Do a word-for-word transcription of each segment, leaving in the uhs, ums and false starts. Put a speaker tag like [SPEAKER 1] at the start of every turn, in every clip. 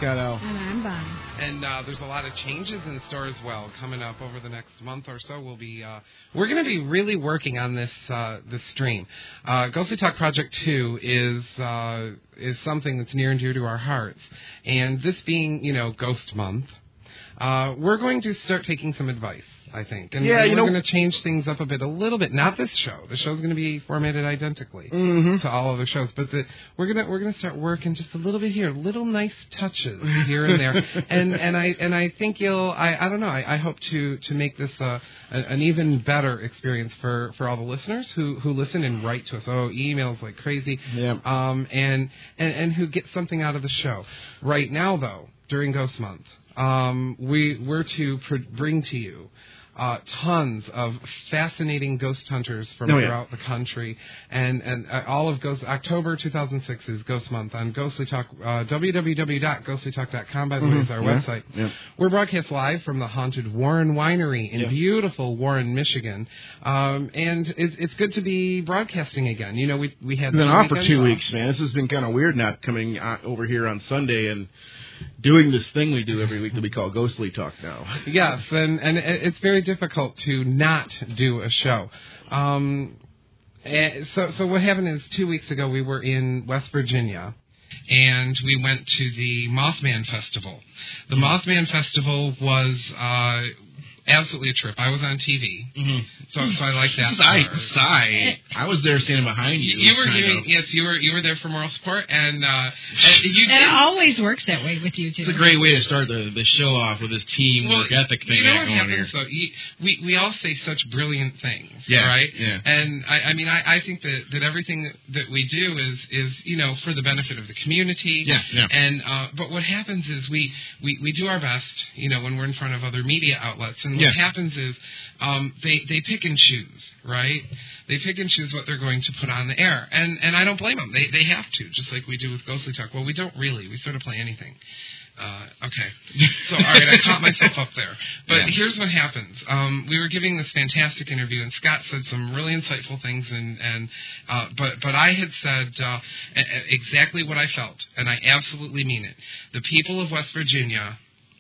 [SPEAKER 1] Scott L.
[SPEAKER 2] And I'm Bonnie.
[SPEAKER 3] And uh, there's a lot of changes in store as well coming up over the next month or so. We'll be uh, we're going to be really working on this uh, this stream. Uh, Ghostly Talk Project Two is uh, is something that's near and dear to our hearts, and this being you know Ghost Month, uh, we're going to start taking some advice. I think. And
[SPEAKER 1] yeah,
[SPEAKER 3] we're
[SPEAKER 1] you know,
[SPEAKER 3] going to change things up a bit, a little bit. Not this show. The show's going to be formatted identically
[SPEAKER 1] mm-hmm.
[SPEAKER 3] to all other shows, but the, we're going to we're going to start working just a little bit here, little nice touches here and there. and and I and I think you'll. I, I don't know. I, I hope to to make this uh, an, an even better experience for, for all the listeners who, who listen and write to us. Oh, emails like crazy.
[SPEAKER 1] Yeah.
[SPEAKER 3] Um. And, and and who get something out of the show. Right now, though, during Ghost Month, um, we we're to pr- bring to you. Uh, tons of fascinating ghost hunters from
[SPEAKER 1] oh, yeah.
[SPEAKER 3] throughout the country, and and uh, all of Ghost October two thousand six is Ghost Month on Ghostly Talk. Uh, w w w dot ghostly talk dot com by the
[SPEAKER 1] mm-hmm.
[SPEAKER 3] way is our
[SPEAKER 1] yeah.
[SPEAKER 3] website.
[SPEAKER 1] Yeah.
[SPEAKER 3] We're broadcast live from the haunted Warren Winery in
[SPEAKER 1] yeah.
[SPEAKER 3] beautiful Warren, Michigan, um, and it's, it's good to be broadcasting again. You know, we we had
[SPEAKER 1] been off for two
[SPEAKER 3] off.
[SPEAKER 1] weeks, man. This has been kind of weird not coming uh, over here on Sunday and doing this thing we do every week that we call Ghostly Talk now.
[SPEAKER 3] Yes, and, and it's very difficult to not do a show. Um, so, so what happened is two weeks ago we were in West Virginia, and we went to the Mothman Festival. The Mothman Festival was uh, absolutely a trip. I was on T V,
[SPEAKER 1] mm-hmm.
[SPEAKER 3] so, so I like that.
[SPEAKER 1] Sigh, sigh. I was there standing behind you.
[SPEAKER 3] You were giving, yes, you were you were there for moral support, and, uh, and you
[SPEAKER 2] It
[SPEAKER 3] did.
[SPEAKER 2] always works that way with you, too.
[SPEAKER 1] It's a great way to start the, the show off with this team
[SPEAKER 3] well,
[SPEAKER 1] work ethic thing
[SPEAKER 3] you know
[SPEAKER 1] going
[SPEAKER 3] what happens,
[SPEAKER 1] here.
[SPEAKER 3] Though? You, we, we all say such brilliant things,
[SPEAKER 1] yeah,
[SPEAKER 3] right?
[SPEAKER 1] Yeah.
[SPEAKER 3] And, I, I mean, I, I think that, that everything that we do is, is, you know, for the benefit of the community.
[SPEAKER 1] Yeah, yeah.
[SPEAKER 3] And, uh, but what happens is we, we, we do our best, you know, when we're in front of other media outlets. And what
[SPEAKER 1] yeah.
[SPEAKER 3] happens is um, they, they pick and choose, right? They pick and choose what they're going to put on the air. And, and I don't blame them. They, they have to, just like we do with Ghostly Talk. Well, we don't really. We sort of play anything. Uh, okay. So, all right, I caught myself up there. But
[SPEAKER 1] yeah.
[SPEAKER 3] here's what happens. Um, we were giving this fantastic interview, and Scott said some really insightful things, and, and uh, but, but I had said uh, exactly what I felt, and I absolutely mean it. The people of West Virginia,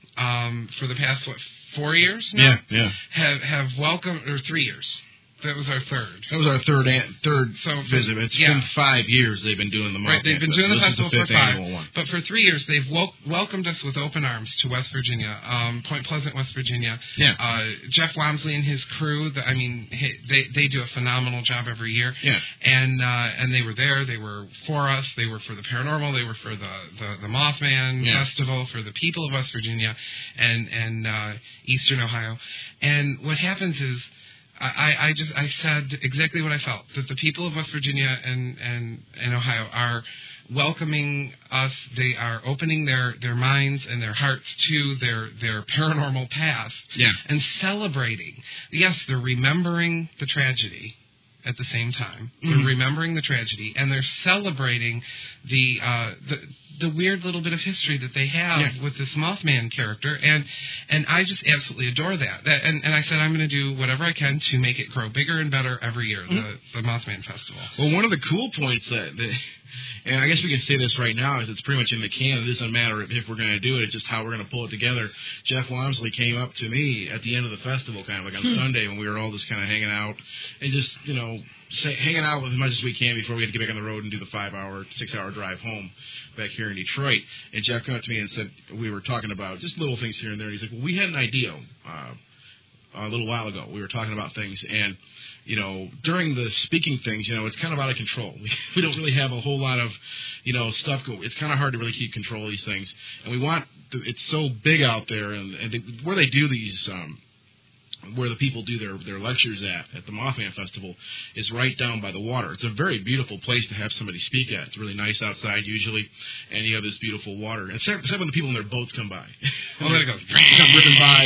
[SPEAKER 3] um, for the past, what, four years now?
[SPEAKER 1] Yeah, yeah.
[SPEAKER 3] Have, have welcomed, or three years. That was our third.
[SPEAKER 1] That was our third an- third
[SPEAKER 3] so,
[SPEAKER 1] visit. It's
[SPEAKER 3] yeah.
[SPEAKER 1] been five years they've been doing the Mothman.
[SPEAKER 3] Right, they've been doing the
[SPEAKER 1] this
[SPEAKER 3] festival
[SPEAKER 1] is the fifth
[SPEAKER 3] for five.
[SPEAKER 1] annual one.
[SPEAKER 3] But for three years, they've wel- welcomed us with open arms to West Virginia, um, Point Pleasant, West Virginia.
[SPEAKER 1] Yeah.
[SPEAKER 3] Uh, Jeff Wamsley and his crew. The, I mean, he, they they do a phenomenal job every year.
[SPEAKER 1] Yeah.
[SPEAKER 3] And uh, and they were there. They were for us. They were for the paranormal. They were for the the, the Mothman
[SPEAKER 1] yeah.
[SPEAKER 3] Festival, for the people of West Virginia and and uh, Eastern Ohio. And what happens is. I, I just I said exactly what I felt, that the people of West Virginia and, and, and Ohio are welcoming us. They are opening their, their minds and their hearts to their, their paranormal past
[SPEAKER 1] yeah.
[SPEAKER 3] and celebrating. Yes, they're remembering the tragedy at the same time.
[SPEAKER 1] Mm-hmm.
[SPEAKER 3] They're remembering the tragedy, and they're celebrating the uh, the the weird little bit of history that they have
[SPEAKER 1] yeah.
[SPEAKER 3] with this Mothman character, and and I just absolutely adore that. that and, and I said I'm going to do whatever I can to make it grow bigger and better every year, mm-hmm. the, the Mothman Festival.
[SPEAKER 1] Well, one of the cool points that, that, and I guess we can say this right now, is it's pretty much in the can. It doesn't matter if we're going to do it, it's just how we're going to pull it together. Jeff Wamsley came up to me at the end of the festival, kind of like on
[SPEAKER 3] hmm.
[SPEAKER 1] Sunday, when we were all just kind of hanging out, and just, you know, Say, hanging out with as much as we can before we had to get back on the road and do the five-hour, six-hour drive home back here in Detroit. And Jeff came up to me and said, we were talking about just little things here and there. And he's like, well, we had an idea uh, a little while ago. We were talking about things, and, you know, during the speaking things, you know, it's kind of out of control. We, we don't really have a whole lot of, you know, stuff go. It's kind of hard to really keep control of these things. And we want, the, it's so big out there, and, and they, where they do these, um, where the people do their, their lectures at, at the Mothman Festival, is right down by the water. It's a very beautiful place to have somebody speak at. It's really nice outside usually, and you have this beautiful water. And except, except when the people in their boats come by.
[SPEAKER 3] Oh, there it goes.
[SPEAKER 1] Come ripping by,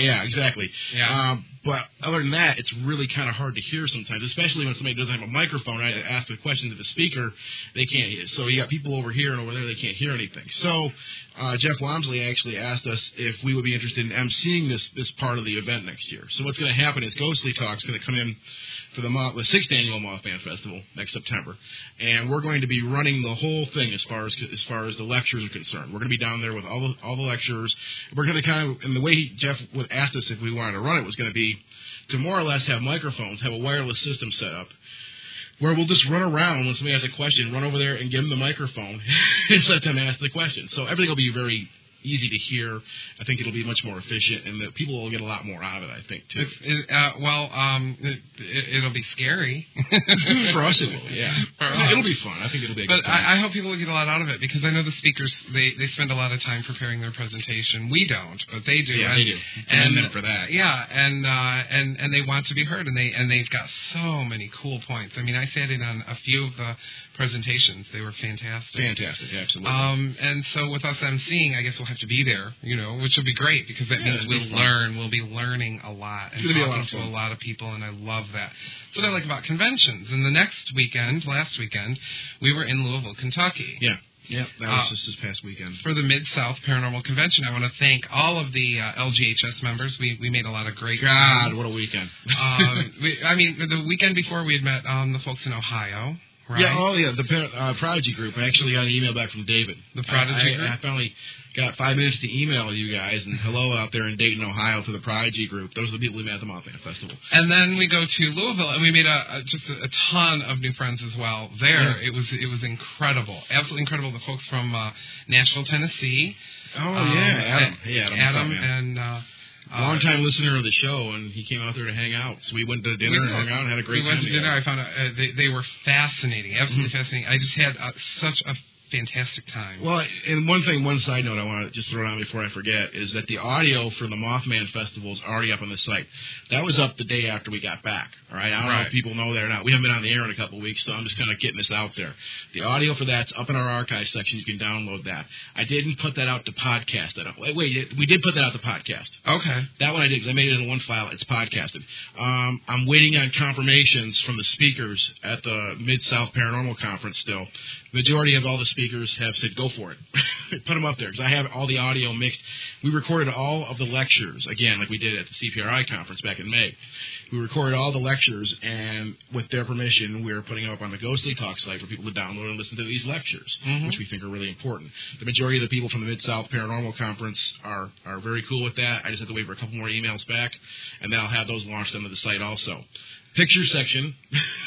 [SPEAKER 1] yeah, exactly.
[SPEAKER 3] Yeah.
[SPEAKER 1] Um, but other than that, it's really kind of hard to hear sometimes, especially when somebody doesn't have a microphone. I ask the question to the speaker, they can't hear. So you got people over here and over there, they can't hear anything. So uh, Jeff Wamsley actually asked us if we would be interested in emceeing this this part of the event next year. So what's going to happen is Ghostly Talk's going to come in for the, Moth, the sixth annual Mothman Festival next September, and we're going to be running the whole thing as far as as far as the lectures are concerned. We're going to be down there with all the all the lecturers. We're going to kind of, and the way he, Jeff would ask us if we wanted to run it was going to be to more or less have microphones, have a wireless system set up, where we'll just run around when somebody has a question, run over there and give them the microphone and let them ask the question. So everything will be very easy to hear. I think it'll be much more efficient, and the people will get a lot more out of it, I think, too.
[SPEAKER 3] It, uh, well, um, it, it, it'll be scary.
[SPEAKER 1] For us, it will, yeah.
[SPEAKER 3] For
[SPEAKER 1] it'll,
[SPEAKER 3] us.
[SPEAKER 1] it'll be fun. I think it'll be a
[SPEAKER 3] but
[SPEAKER 1] good time.
[SPEAKER 3] I, I hope people will get a lot out of it, because I know the speakers, they, they spend a lot of time preparing their presentation. We don't, but they do.
[SPEAKER 1] Yeah,
[SPEAKER 3] and,
[SPEAKER 1] they do. Commend them for that.
[SPEAKER 3] Yeah, and, uh, and, and they want to be heard, and, they, and they've got so many cool points. I mean, I sat in on a few of the presentations. They were fantastic.
[SPEAKER 1] Fantastic, absolutely.
[SPEAKER 3] Um, and so with us emceeing, I guess we'll have to be there, you know, which will be great, because that
[SPEAKER 1] Yeah,
[SPEAKER 3] means
[SPEAKER 1] it'll be
[SPEAKER 3] we'll
[SPEAKER 1] fun.
[SPEAKER 3] learn. We'll be learning a lot and
[SPEAKER 1] It's gonna be a lot
[SPEAKER 3] talking
[SPEAKER 1] of
[SPEAKER 3] to
[SPEAKER 1] fun.
[SPEAKER 3] a lot of people, and I love that. That's what I like about conventions. And the next weekend, last weekend, we were in Louisville, Kentucky.
[SPEAKER 1] Yeah, yeah, that was
[SPEAKER 3] Uh,
[SPEAKER 1] just this past weekend.
[SPEAKER 3] For the Mid-South Paranormal Convention. I want to thank all of the uh, L G H S members. We we made a lot of great
[SPEAKER 1] God,
[SPEAKER 3] friends.
[SPEAKER 1] what a weekend.
[SPEAKER 3] um, we, I mean, the weekend before we had met um, the folks in Ohio. Right?
[SPEAKER 1] Yeah, oh yeah, the uh, Prodigy group. I actually got an email back from David.
[SPEAKER 3] The Prodigy
[SPEAKER 1] I, I,
[SPEAKER 3] group?
[SPEAKER 1] I finally got five minutes to email you guys, and hello out there in Dayton, Ohio, to the Prodigy group. Those are the people we met at the Mothman Festival.
[SPEAKER 3] And then we go to Louisville, and we made a, a just a, a ton of new friends as well. There,
[SPEAKER 1] Yeah.
[SPEAKER 3] it was it was incredible, absolutely incredible. The folks from uh, Nashville, Tennessee.
[SPEAKER 1] Oh
[SPEAKER 3] um,
[SPEAKER 1] yeah, Adam. Hey, Adam.
[SPEAKER 3] Adam
[SPEAKER 1] what's up, man?
[SPEAKER 3] and. Uh, Uh,
[SPEAKER 1] Long-time listener of the show, and he came out there to hang out. So we went to dinner
[SPEAKER 3] we
[SPEAKER 1] and hung out and had a great
[SPEAKER 3] we
[SPEAKER 1] time
[SPEAKER 3] went to
[SPEAKER 1] together.
[SPEAKER 3] dinner. I found out, uh, they, they were fascinating, absolutely
[SPEAKER 1] Mm-hmm.
[SPEAKER 3] fascinating. I just had uh, such a fantastic time.
[SPEAKER 1] Well, and one thing, one side note I want to just throw out before I forget is that the audio for the Mothman Festival is already up on the site. That was up the day after we got back, all right? I don't know
[SPEAKER 3] Right.
[SPEAKER 1] if people know that or not. We haven't been on the air in a couple of weeks, so I'm just kind of getting this out there. The audio for that's up in our archive section. You can download that. I didn't put that out to podcast. I don't, wait, wait, we did put that out to podcast.
[SPEAKER 3] Okay.
[SPEAKER 1] That one I did because I made it in one file. It's podcasted. Um, I'm waiting on confirmations from the speakers at the Mid-South Paranormal Conference still. Majority of all the speakers have said, go for it. Put them up there because I have all the audio mixed. We recorded all of the lectures, again, like we did at the C P R I conference back in May. We recorded all the lectures, and with their permission, we're putting up on the Ghostly Talk site for people to download and listen to these lectures,
[SPEAKER 3] Mm-hmm.
[SPEAKER 1] which we think are really important. The majority of the people from the Mid-South Paranormal Conference are, are very cool with that. I just have to wait for a couple more emails back, and then I'll have those launched onto the site also. Picture section.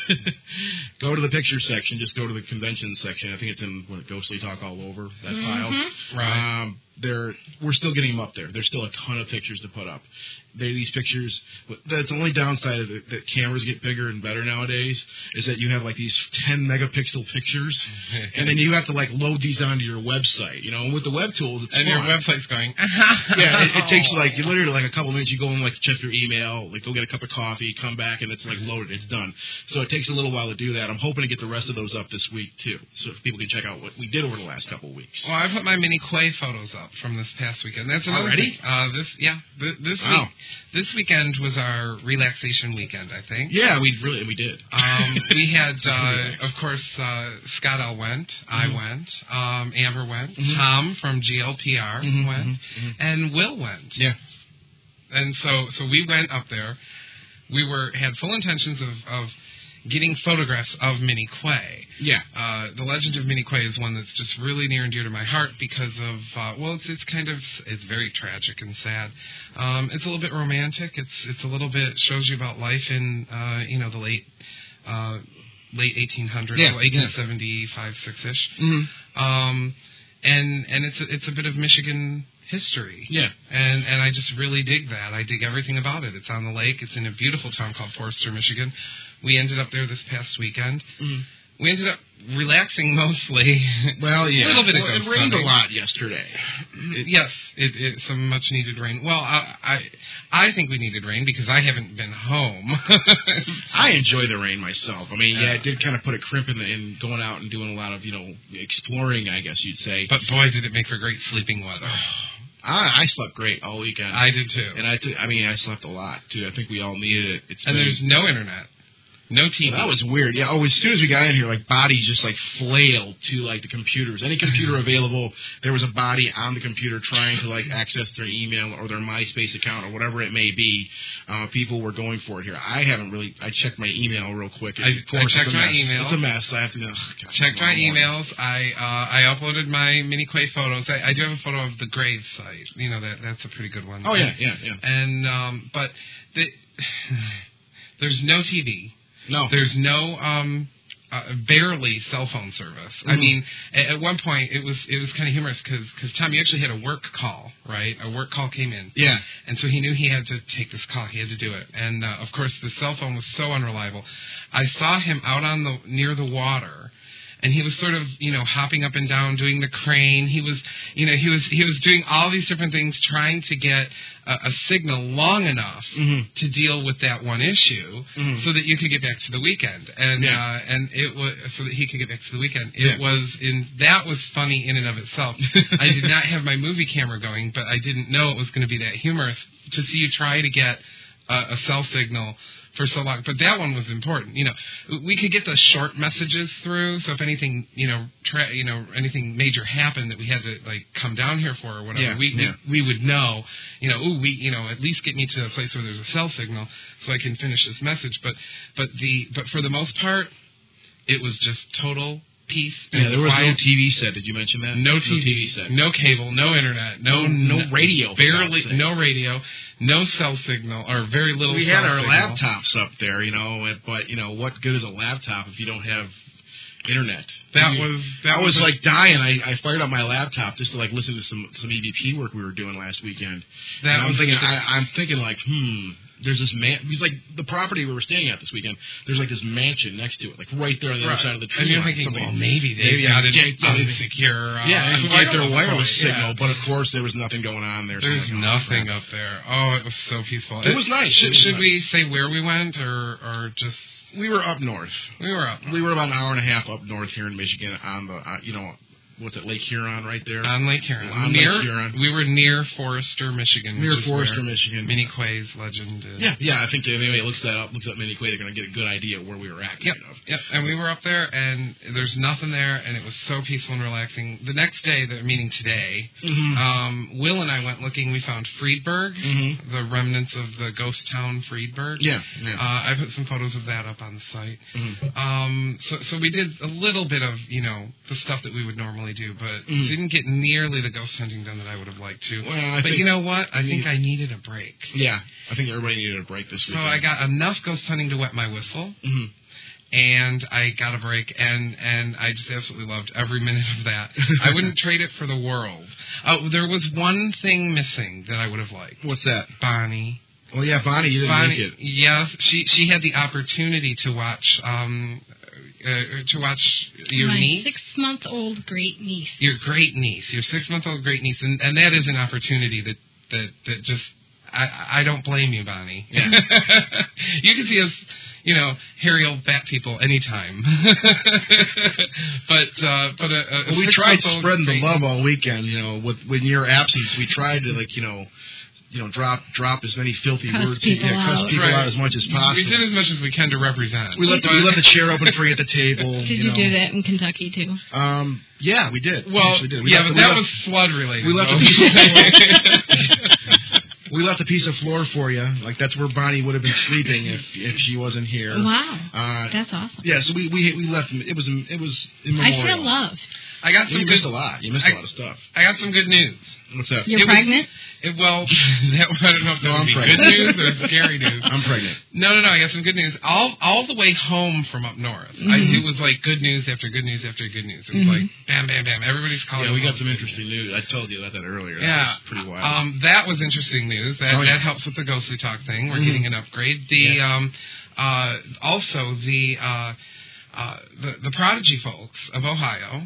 [SPEAKER 1] Go to the picture section. Just go to the convention section. I think it's in what, Ghostly Talk all over that
[SPEAKER 2] Mm-hmm.
[SPEAKER 1] file.
[SPEAKER 3] Right.
[SPEAKER 1] Um, they're, we're still getting them up there. There's still a ton of pictures to put up. They, these pictures, that's the only downside of it, that cameras get bigger and better nowadays, is that you have like these ten megapixel pictures, and then you have to like load these onto your website. You know, and with the web tools, it's
[SPEAKER 3] And your
[SPEAKER 1] fun.
[SPEAKER 3] website's going.
[SPEAKER 1] Yeah, it, it takes like literally like a couple minutes. You go and like check your email, like go get a cup of coffee, come back, and it's like loaded. It's done. So it takes a little while to do that. I'm hoping to get the rest of those up this week too, so people can check out what we did over the last couple of weeks.
[SPEAKER 3] Well, I put my mini Quay photos up from this past weekend. That's another
[SPEAKER 1] Already?
[SPEAKER 3] thing. Uh, this, yeah, th- this
[SPEAKER 1] Wow.
[SPEAKER 3] week, this weekend was our relaxation weekend, I think.
[SPEAKER 1] Yeah, we really we did.
[SPEAKER 3] Um, we had, uh,
[SPEAKER 1] Relax.
[SPEAKER 3] of course, uh, Scott L. went, I
[SPEAKER 1] Mhm.
[SPEAKER 3] went, um, Amber went,
[SPEAKER 1] Mhm.
[SPEAKER 3] Tom from G L P R
[SPEAKER 1] Mhm,
[SPEAKER 3] went,
[SPEAKER 1] mhm, mhm.
[SPEAKER 3] and Will went.
[SPEAKER 1] Yeah.
[SPEAKER 3] And so, so we went up there. We were had full intentions of, of getting photographs of Minnie Quay.
[SPEAKER 1] Yeah.
[SPEAKER 3] Uh, the Legend of Minnie Quay is one that's just really near and dear to my heart because of, uh, well, it's it's kind of, it's very tragic and sad. Um, it's a little bit romantic. It's it's a little bit, shows you about life in, uh, you know, the late, uh, late eighteen hundreds,
[SPEAKER 1] Yeah,
[SPEAKER 3] so eighteen seventy-five, six-ish.
[SPEAKER 1] Mm-hmm.
[SPEAKER 3] Um, and and it's a, it's a bit of Michigan history.
[SPEAKER 1] Yeah.
[SPEAKER 3] And and I just really dig that. I dig everything about it. It's on the lake. It's in a beautiful town called Forster, Michigan. We ended up there this past weekend.
[SPEAKER 1] Mm-hmm.
[SPEAKER 3] We ended up relaxing mostly.
[SPEAKER 1] Well, yeah.
[SPEAKER 3] A little bit of
[SPEAKER 1] well, it
[SPEAKER 3] ghost
[SPEAKER 1] rained
[SPEAKER 3] hunting.
[SPEAKER 1] a lot yesterday. It,
[SPEAKER 3] Yes, it, it some much needed rain. Well, I, I I think we needed rain because I haven't been home.
[SPEAKER 1] I enjoy the rain myself. I mean, yeah,
[SPEAKER 3] Yeah.
[SPEAKER 1] it did kind of put a crimp in, the, in going out and doing a lot of, you know, exploring, I guess you'd say.
[SPEAKER 3] But boy, did it make for great sleeping weather.
[SPEAKER 1] I, I slept great all weekend.
[SPEAKER 3] I did too.
[SPEAKER 1] And I, t- I mean, I slept a lot too. I think we all needed it. It's
[SPEAKER 3] and
[SPEAKER 1] been,
[SPEAKER 3] there's no internet, no T V.
[SPEAKER 1] Well, that was weird. Yeah. Oh, as soon as we got in here, like bodies just like flailed to like the computers. Any computer available, there was a body on the computer trying to like access their email or their MySpace account or whatever it may be. Uh, people were going for it here. I haven't really. I checked my email real quick.
[SPEAKER 3] I,
[SPEAKER 1] of course,
[SPEAKER 3] I checked
[SPEAKER 1] it's a
[SPEAKER 3] my
[SPEAKER 1] mess.
[SPEAKER 3] email.
[SPEAKER 1] It's a mess. I have to. Oh, God,
[SPEAKER 3] checked my
[SPEAKER 1] morning.
[SPEAKER 3] emails. I uh, I uploaded my mini Quay photos. I, I do have a photo of the grave site. You know that that's a pretty good one.
[SPEAKER 1] Oh yeah, yeah, yeah.
[SPEAKER 3] And um, but the, there's no T V.
[SPEAKER 1] No.
[SPEAKER 3] There's no um, uh, barely cell phone service.
[SPEAKER 1] Mm-hmm.
[SPEAKER 3] I mean, at, at one point it was it was kind of humorous because Tom, you actually had a work call, right? A work call came in.
[SPEAKER 1] Yeah.
[SPEAKER 3] And so he knew he had to take this call. He had to do it. And uh, of course, the cell phone was so unreliable. I saw him out on the near the water. And he was sort of, you know, hopping up and down, doing the crane. He was, you know, he was he was doing all these different things, trying to get a, a signal long enough
[SPEAKER 1] mm-hmm.
[SPEAKER 3] to deal with that one issue,
[SPEAKER 1] mm-hmm.
[SPEAKER 3] so that you could get back to the weekend, and
[SPEAKER 1] yeah.
[SPEAKER 3] uh, and it was so that he could get back to the weekend. It
[SPEAKER 1] yeah.
[SPEAKER 3] was in that was funny in and of itself. I did not have my movie camera going, but I didn't know it was going to be that humorous to see you try to get a, a cell signal for so long. But that one was important. You know, we could get the short messages through, so if anything, you know, tra- you know, anything major happened that we had to like come down here for or whatever,
[SPEAKER 1] yeah,
[SPEAKER 3] we,
[SPEAKER 1] yeah.
[SPEAKER 3] we we would know, you know, ooh, we, you know, at least get me to a place where there's a cell signal so I can finish this message. But but the but for the most part, it was just total peace.
[SPEAKER 1] Yeah, there was
[SPEAKER 3] quiet.
[SPEAKER 1] no T V set. Did you mention that?
[SPEAKER 3] No T V,
[SPEAKER 1] no T V set.
[SPEAKER 3] No cable, no internet, no
[SPEAKER 1] no, no radio.
[SPEAKER 3] Barely, no radio, no cell signal, or very little.
[SPEAKER 1] We
[SPEAKER 3] cell
[SPEAKER 1] had our
[SPEAKER 3] signal.
[SPEAKER 1] laptops up there, you know, but you know what good is a laptop if you don't have internet?
[SPEAKER 3] That
[SPEAKER 1] I mean,
[SPEAKER 3] was. That
[SPEAKER 1] I was
[SPEAKER 3] was
[SPEAKER 1] like dying. I, I fired up my laptop just to like listen to some some E V P work we were doing last weekend.
[SPEAKER 3] That
[SPEAKER 1] and I'm
[SPEAKER 3] was
[SPEAKER 1] thinking.
[SPEAKER 3] the,
[SPEAKER 1] I, I'm thinking like, hmm. There's this man. He's like the property we were staying at this weekend. There's like this mansion next to it, like right there on the
[SPEAKER 3] right.
[SPEAKER 1] other side of the tree.
[SPEAKER 3] And you're
[SPEAKER 1] line.
[SPEAKER 3] thinking,
[SPEAKER 1] Something.
[SPEAKER 3] well, maybe they
[SPEAKER 1] maybe
[SPEAKER 3] got
[SPEAKER 1] I
[SPEAKER 3] it
[SPEAKER 1] get-
[SPEAKER 3] on
[SPEAKER 1] yeah,
[SPEAKER 3] secure. Uh,
[SPEAKER 1] yeah, and get their
[SPEAKER 3] wireless
[SPEAKER 1] wireless
[SPEAKER 3] point,
[SPEAKER 1] signal,
[SPEAKER 3] yeah.
[SPEAKER 1] but of course there was nothing going on there. So
[SPEAKER 3] There's
[SPEAKER 1] like, oh,
[SPEAKER 3] nothing
[SPEAKER 1] crap.
[SPEAKER 3] up there. Oh, it was so peaceful.
[SPEAKER 1] It was nice.
[SPEAKER 3] Should,
[SPEAKER 1] It was
[SPEAKER 3] should
[SPEAKER 1] nice.
[SPEAKER 3] we say where we went, or or just
[SPEAKER 1] We were up north.
[SPEAKER 3] we were up?
[SPEAKER 1] We were about an hour and a half up north here in Michigan on the, uh, you know, what's it, Lake Huron right there?
[SPEAKER 3] On Lake Huron.
[SPEAKER 1] On
[SPEAKER 3] near,
[SPEAKER 1] Lake Huron.
[SPEAKER 3] We were near Forester, Michigan.
[SPEAKER 1] Near
[SPEAKER 3] which is
[SPEAKER 1] Forester,
[SPEAKER 3] where
[SPEAKER 1] Michigan.
[SPEAKER 3] Minnie Quay's legend is.
[SPEAKER 1] Yeah, yeah. I think if anybody looks that up, looks up Minnie Quay, they're going to get a good idea of where we were at.
[SPEAKER 3] Yep,
[SPEAKER 1] Kind of.
[SPEAKER 3] yep. And we were up there, and there's nothing there, and it was so peaceful and relaxing. The next day, the meaning today,
[SPEAKER 1] Mm-hmm.
[SPEAKER 3] um, Will and I went looking. We found Friedberg,
[SPEAKER 1] Mm-hmm.
[SPEAKER 3] the remnants of the ghost town Friedberg.
[SPEAKER 1] Yeah, yeah.
[SPEAKER 3] Uh, I put some photos of that up on the site.
[SPEAKER 1] Mm-hmm.
[SPEAKER 3] Um, so, so we did a little bit of, you know, the stuff that we would normally do, but
[SPEAKER 1] Mhm.
[SPEAKER 3] didn't get nearly the ghost hunting done that I would have liked to.
[SPEAKER 1] Well, I
[SPEAKER 3] but
[SPEAKER 1] think-
[SPEAKER 3] you know what? I
[SPEAKER 1] you-
[SPEAKER 3] think I needed a break.
[SPEAKER 1] Yeah, I think everybody needed a break this week.
[SPEAKER 3] So I got enough ghost hunting to wet my whistle.
[SPEAKER 1] Mm-hmm.
[SPEAKER 3] And I got a break, and, and I just absolutely loved every minute of that. I wouldn't trade it for the world. Oh, there was one thing missing that I would have liked.
[SPEAKER 1] What's that?
[SPEAKER 3] Bonnie.
[SPEAKER 1] Well, yeah, Bonnie, you didn't
[SPEAKER 3] Bonnie,
[SPEAKER 1] make it.
[SPEAKER 3] yes, she she had the opportunity to watch um uh, to watch your
[SPEAKER 2] My
[SPEAKER 3] niece,
[SPEAKER 2] six-month-old great niece.
[SPEAKER 3] your great niece, your six month old great niece, and, and that is an opportunity that that that just. I, I don't blame you, Bonnie.
[SPEAKER 1] Yeah.
[SPEAKER 3] You can see us, you know, hairy old fat people anytime. but uh, but a, a
[SPEAKER 1] Well, we tried
[SPEAKER 3] six-month-old
[SPEAKER 1] spreading the
[SPEAKER 3] great-
[SPEAKER 1] love all weekend. You know, with in your absence, we tried to like, you know, you know, drop drop as many filthy
[SPEAKER 2] Cuss
[SPEAKER 1] words,
[SPEAKER 2] people
[SPEAKER 1] yeah, cuss
[SPEAKER 2] out.
[SPEAKER 1] people
[SPEAKER 3] Right.
[SPEAKER 1] out as much as possible.
[SPEAKER 3] We did as much as we can to represent.
[SPEAKER 1] We let the, we let the chair open for you at the table.
[SPEAKER 2] Did
[SPEAKER 1] you,
[SPEAKER 2] you
[SPEAKER 1] know.
[SPEAKER 2] do that in Kentucky, too?
[SPEAKER 1] Um, yeah, we did. We
[SPEAKER 3] Well,
[SPEAKER 1] actually did. We
[SPEAKER 3] yeah,
[SPEAKER 1] left
[SPEAKER 3] but
[SPEAKER 1] the- we
[SPEAKER 3] that
[SPEAKER 1] left-
[SPEAKER 3] was flood related.
[SPEAKER 1] we left
[SPEAKER 3] though.
[SPEAKER 1] a piece of We left a piece of floor for you. Like that's where Bonnie would have been sleeping if if she wasn't here.
[SPEAKER 2] Wow.
[SPEAKER 1] Uh,
[SPEAKER 2] That's awesome.
[SPEAKER 1] yeah, so we we we left. It was it was
[SPEAKER 2] I
[SPEAKER 1] immemorial.
[SPEAKER 2] feel loved.
[SPEAKER 3] I got some
[SPEAKER 1] You
[SPEAKER 3] good,
[SPEAKER 1] missed a lot. You missed
[SPEAKER 3] I-
[SPEAKER 1] a lot of stuff.
[SPEAKER 3] I got some good news.
[SPEAKER 1] What's that?
[SPEAKER 2] You're
[SPEAKER 3] It was-
[SPEAKER 2] pregnant?
[SPEAKER 3] It, well, that, I don't know if that
[SPEAKER 1] No,
[SPEAKER 3] would
[SPEAKER 1] I'm
[SPEAKER 3] be
[SPEAKER 1] pregnant.
[SPEAKER 3] good news or scary news.
[SPEAKER 1] I'm pregnant.
[SPEAKER 3] No, no, no. I got some good news. All all the way home from up north,
[SPEAKER 2] Mm-hmm.
[SPEAKER 3] I, it was like good news after good news after good news. It was
[SPEAKER 2] Mhm.
[SPEAKER 3] like bam, bam, bam. Everybody's calling.
[SPEAKER 1] Yeah, we got
[SPEAKER 3] about
[SPEAKER 1] some
[SPEAKER 3] good
[SPEAKER 1] interesting news. I told you about that earlier. That
[SPEAKER 3] Yeah,
[SPEAKER 1] was pretty wild.
[SPEAKER 3] Um, that was interesting news. That
[SPEAKER 1] Oh, yeah.
[SPEAKER 3] that helps with the ghostly talk thing. We're
[SPEAKER 1] Mhm.
[SPEAKER 3] getting an upgrade. The
[SPEAKER 1] Yeah.
[SPEAKER 3] um, uh, also the uh, uh, the the Prodigy folks of Ohio.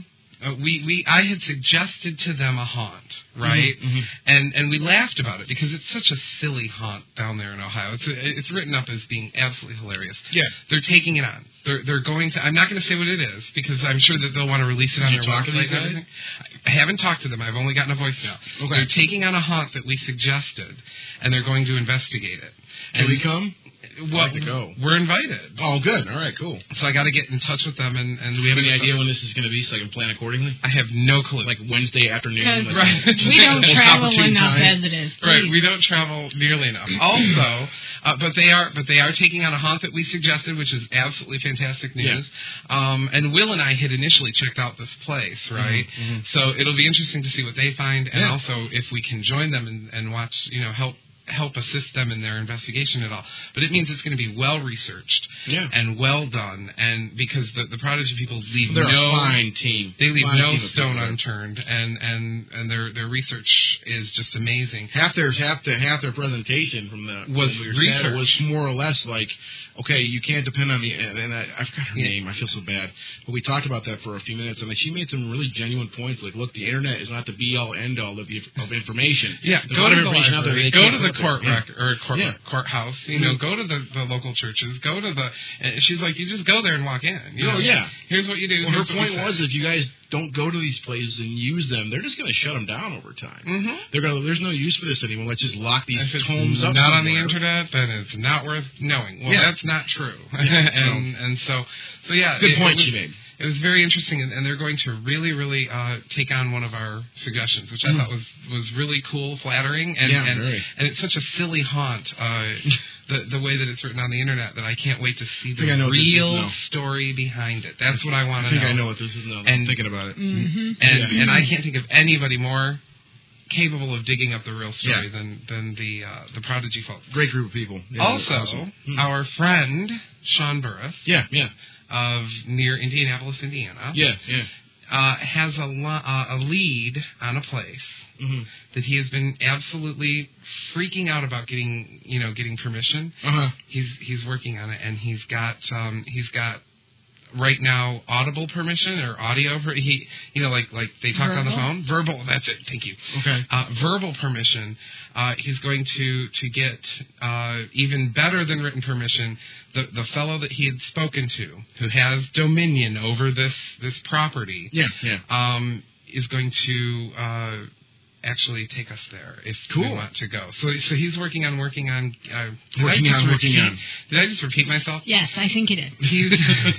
[SPEAKER 3] Uh, we, we I had suggested to them a haunt, right?
[SPEAKER 1] Mm-hmm, mm-hmm.
[SPEAKER 3] And and we laughed about it because it's such a silly haunt down there in Ohio. It's it's written up as being absolutely hilarious.
[SPEAKER 1] Yeah.
[SPEAKER 3] They're taking it on. They're they're going to. I'm not going to say what it is because I'm sure that they'll want to release it on
[SPEAKER 1] Did
[SPEAKER 3] their
[SPEAKER 1] you talk to
[SPEAKER 3] website
[SPEAKER 1] these
[SPEAKER 3] and
[SPEAKER 1] guys?
[SPEAKER 3] everything. I haven't talked to them. I've only gotten a voicemail.
[SPEAKER 1] Okay.
[SPEAKER 3] They're taking on a haunt that we suggested, and they're going to investigate it.
[SPEAKER 1] Can
[SPEAKER 3] And
[SPEAKER 1] we come?
[SPEAKER 3] Well,
[SPEAKER 1] I'd like to go.
[SPEAKER 3] We're invited.
[SPEAKER 1] Oh, good. All right, cool.
[SPEAKER 3] So I got to get in touch with them and, and
[SPEAKER 1] Do we have any
[SPEAKER 3] see what
[SPEAKER 1] idea
[SPEAKER 3] the-
[SPEAKER 1] when this is going to be so I can plan accordingly?
[SPEAKER 3] I have no clue.
[SPEAKER 1] Like Wednesday afternoon?
[SPEAKER 2] Because
[SPEAKER 1] like,
[SPEAKER 3] Right.
[SPEAKER 2] we don't
[SPEAKER 1] most
[SPEAKER 2] travel
[SPEAKER 1] opportune
[SPEAKER 2] enough
[SPEAKER 1] time.
[SPEAKER 2] as it is.
[SPEAKER 3] Right,
[SPEAKER 2] please.
[SPEAKER 3] we don't travel nearly enough. Also, uh, but they are, but they are taking on a haunt that we suggested, which is absolutely fantastic news. Um, and Will and I had initially checked out this place, right?
[SPEAKER 1] Mm-hmm.
[SPEAKER 3] So it'll be interesting to see what they find, and
[SPEAKER 1] Yeah.
[SPEAKER 3] also if we can join them and, and watch, you know, help help assist them in their investigation at all. But it means it's going to be well researched
[SPEAKER 1] Yeah.
[SPEAKER 3] and well done, and because the the Prodigy people leave
[SPEAKER 1] They're
[SPEAKER 3] no
[SPEAKER 1] a fine team.
[SPEAKER 3] they leave
[SPEAKER 1] Fine
[SPEAKER 3] no
[SPEAKER 1] team of
[SPEAKER 3] stone
[SPEAKER 1] people.
[SPEAKER 3] unturned, and and and their their research is just amazing.
[SPEAKER 1] Half their half the half their presentation from the
[SPEAKER 3] Was
[SPEAKER 1] when we were
[SPEAKER 3] research.
[SPEAKER 1] sad was more or less like, okay, you can't depend on the and I, I forgot her
[SPEAKER 3] Yeah.
[SPEAKER 1] name. I feel so bad, but we talked about that for a few minutes, and then she made some really genuine points. Like, look, the internet is not the be all end all of, the, of information.
[SPEAKER 3] Yeah,
[SPEAKER 1] There's
[SPEAKER 3] go
[SPEAKER 1] a lot
[SPEAKER 3] to
[SPEAKER 1] of
[SPEAKER 3] the
[SPEAKER 1] information out there.
[SPEAKER 3] library,
[SPEAKER 1] they
[SPEAKER 3] go
[SPEAKER 1] can't
[SPEAKER 3] to the
[SPEAKER 1] put there.
[SPEAKER 3] court
[SPEAKER 1] Yeah.
[SPEAKER 3] rec- or court,
[SPEAKER 1] Yeah.
[SPEAKER 3] courthouse. You know, go to the, the local churches. Go to the. And she's like, you just go there and walk in. You
[SPEAKER 1] Oh,
[SPEAKER 3] know,
[SPEAKER 1] yeah.
[SPEAKER 3] Here's what you do.
[SPEAKER 1] Well, her
[SPEAKER 3] here's what
[SPEAKER 1] point
[SPEAKER 3] we say.
[SPEAKER 1] was, if you guys don't go to these places and use them, they're just going to shut them down over time.
[SPEAKER 3] Mhm.
[SPEAKER 1] They're going to. There's no use for this anymore. Let's just lock these
[SPEAKER 3] If it's
[SPEAKER 1] tomes up.
[SPEAKER 3] not on the
[SPEAKER 1] somewhere.
[SPEAKER 3] internet, then it's not worth knowing. Well,
[SPEAKER 1] Yeah.
[SPEAKER 3] that's not true.
[SPEAKER 1] Yeah,
[SPEAKER 3] and and so so yeah.
[SPEAKER 1] Good
[SPEAKER 3] it,
[SPEAKER 1] point
[SPEAKER 3] it
[SPEAKER 1] she
[SPEAKER 3] was,
[SPEAKER 1] made.
[SPEAKER 3] It was very interesting, and, and they're going to really, really uh, take on one of our suggestions, which I
[SPEAKER 1] Mm.
[SPEAKER 3] thought was, was really cool, flattering, and
[SPEAKER 1] Yeah,
[SPEAKER 3] and,
[SPEAKER 1] very.
[SPEAKER 3] and it's such a silly haunt. Uh, the the way that it's written on the internet that I can't wait to see
[SPEAKER 1] think I
[SPEAKER 3] the
[SPEAKER 1] know what this is
[SPEAKER 3] real
[SPEAKER 1] now.
[SPEAKER 3] story behind it. That's what I want
[SPEAKER 1] I
[SPEAKER 3] to
[SPEAKER 1] think
[SPEAKER 3] know.
[SPEAKER 1] I know what this is now. I'm
[SPEAKER 3] And-
[SPEAKER 1] thinking about it.
[SPEAKER 2] Mm-hmm.
[SPEAKER 3] And
[SPEAKER 1] Yeah.
[SPEAKER 3] and I can't think of anybody more capable of digging up the real story
[SPEAKER 1] Yeah.
[SPEAKER 3] than than the uh, the Prodigy folks.
[SPEAKER 1] Great group of people. Yeah,
[SPEAKER 3] Also,
[SPEAKER 1] awesome. Mm.
[SPEAKER 3] our friend Sean Burris
[SPEAKER 1] Yeah, yeah,
[SPEAKER 3] of near Indianapolis, Indiana,
[SPEAKER 1] yeah, yeah.
[SPEAKER 3] uh, has a lo- uh, a lead on a place
[SPEAKER 1] Mm-hmm.
[SPEAKER 3] that he has been absolutely freaking out about getting, you know, getting permission.
[SPEAKER 1] Uh huh.
[SPEAKER 3] He's he's working on it, and he's got um, he's got right now audible permission or audio. Per- he you know like like they talk on the
[SPEAKER 2] Verbal?
[SPEAKER 3] phone. Verbal. That's it. Thank you.
[SPEAKER 1] Okay.
[SPEAKER 3] Uh, verbal permission. Uh, he's going to to get uh, even better than written permission. The the fellow that he had spoken to, who has dominion over this this property,
[SPEAKER 1] Yeah, yeah.
[SPEAKER 3] um, is going to uh, actually take us there if we
[SPEAKER 1] Cool.
[SPEAKER 3] want to go. So so he's working on working on uh, did
[SPEAKER 1] Working
[SPEAKER 3] I just
[SPEAKER 1] on, working
[SPEAKER 3] repeat-
[SPEAKER 1] on.
[SPEAKER 3] Did I just repeat myself?
[SPEAKER 2] Yes, I think it is.
[SPEAKER 3] He's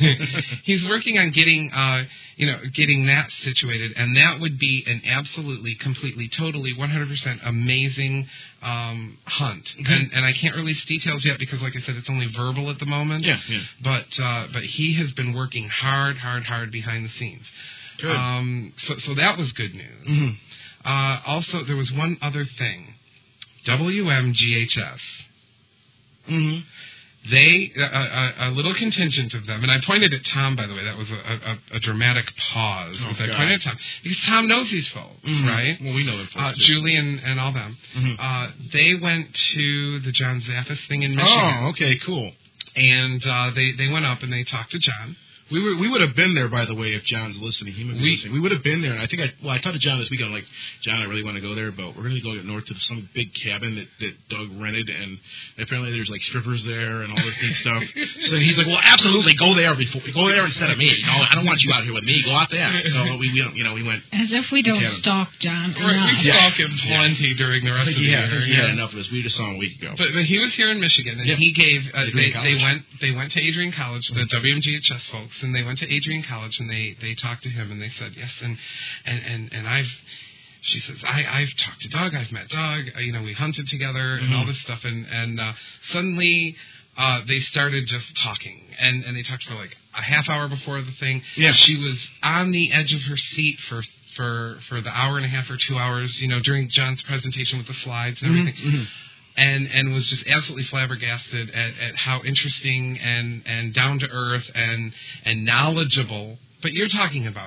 [SPEAKER 3] he's working on getting uh you know getting that situated, and that would be an absolutely, completely, totally, one hundred percent amazing um, hunt.
[SPEAKER 1] Okay.
[SPEAKER 3] And and I can't release details yet because, like I said, it's only verbal at the moment.
[SPEAKER 1] Yeah, yeah.
[SPEAKER 3] But uh, but he has been working hard, hard, hard behind the scenes.
[SPEAKER 1] Good.
[SPEAKER 3] Um, so so that was good news.
[SPEAKER 1] Mm-hmm.
[SPEAKER 3] Uh, also, there was one other thing. W M G H S.
[SPEAKER 1] Mm-hmm.
[SPEAKER 3] They, a, a, a little contingent of them, and I pointed at Tom, by the way. That was a, a, a dramatic pause.
[SPEAKER 1] Oh,
[SPEAKER 3] as I
[SPEAKER 1] God.
[SPEAKER 3] pointed at Tom. Because Tom knows these folks,
[SPEAKER 1] Mhm.
[SPEAKER 3] right?
[SPEAKER 1] Well, we know them.
[SPEAKER 3] Uh,
[SPEAKER 1] folks, too.
[SPEAKER 3] Julie and, and all them.
[SPEAKER 1] Mhm.
[SPEAKER 3] Uh, they went to the John Zaffis thing in Michigan.
[SPEAKER 1] Oh, okay, cool.
[SPEAKER 3] And uh, they, they went up and they talked to John.
[SPEAKER 1] We were we would have been there, by the way, if John's listening. He would be
[SPEAKER 3] We-
[SPEAKER 1] listening. We would have been there, and I think I well, I talked to John this weekend. I'm like, John, I really want to go there, but we're going to go up north to some big cabin that, that Doug rented, and apparently there's like strippers there and all this good stuff. So he's like, well, absolutely, go there before go there instead of me. You know, I don't want you out here with me. Go out there. So we, we don't, you know, we went.
[SPEAKER 2] As if we don't
[SPEAKER 1] Kevin.
[SPEAKER 2] stalk John
[SPEAKER 3] Right,
[SPEAKER 2] enough.
[SPEAKER 3] we
[SPEAKER 1] Yeah.
[SPEAKER 3] stalk him plenty during the
[SPEAKER 1] I
[SPEAKER 3] rest
[SPEAKER 1] think
[SPEAKER 3] of
[SPEAKER 1] he
[SPEAKER 3] the
[SPEAKER 1] had,
[SPEAKER 3] year.
[SPEAKER 1] he had
[SPEAKER 3] yeah.
[SPEAKER 1] enough of us. We just saw him a week ago.
[SPEAKER 3] But, but he was here in Michigan, and
[SPEAKER 1] Yeah.
[SPEAKER 3] he gave. Uh, they,
[SPEAKER 1] Adrian
[SPEAKER 3] they
[SPEAKER 1] College?
[SPEAKER 3] went. They went to Adrian College, the W M G H S folks, and they went to Adrian College, and they, they talked to him, and they said yes, and and and, and I've. She says, I, I've talked to Doug. I've met Doug. uh, You know, we hunted together and
[SPEAKER 1] Mhm.
[SPEAKER 3] all this stuff, and and uh, suddenly. Uh, they started just talking, and, and they talked for like a half hour before the thing.
[SPEAKER 1] Yeah.
[SPEAKER 3] She was on the edge of her seat for for for the hour and a half or two hours, you know, during John's presentation with the slides and
[SPEAKER 1] Mhm,
[SPEAKER 3] everything.
[SPEAKER 1] mhm.
[SPEAKER 3] And and was just absolutely flabbergasted at, at how interesting and, and down to earth and and knowledgeable. But you're talking about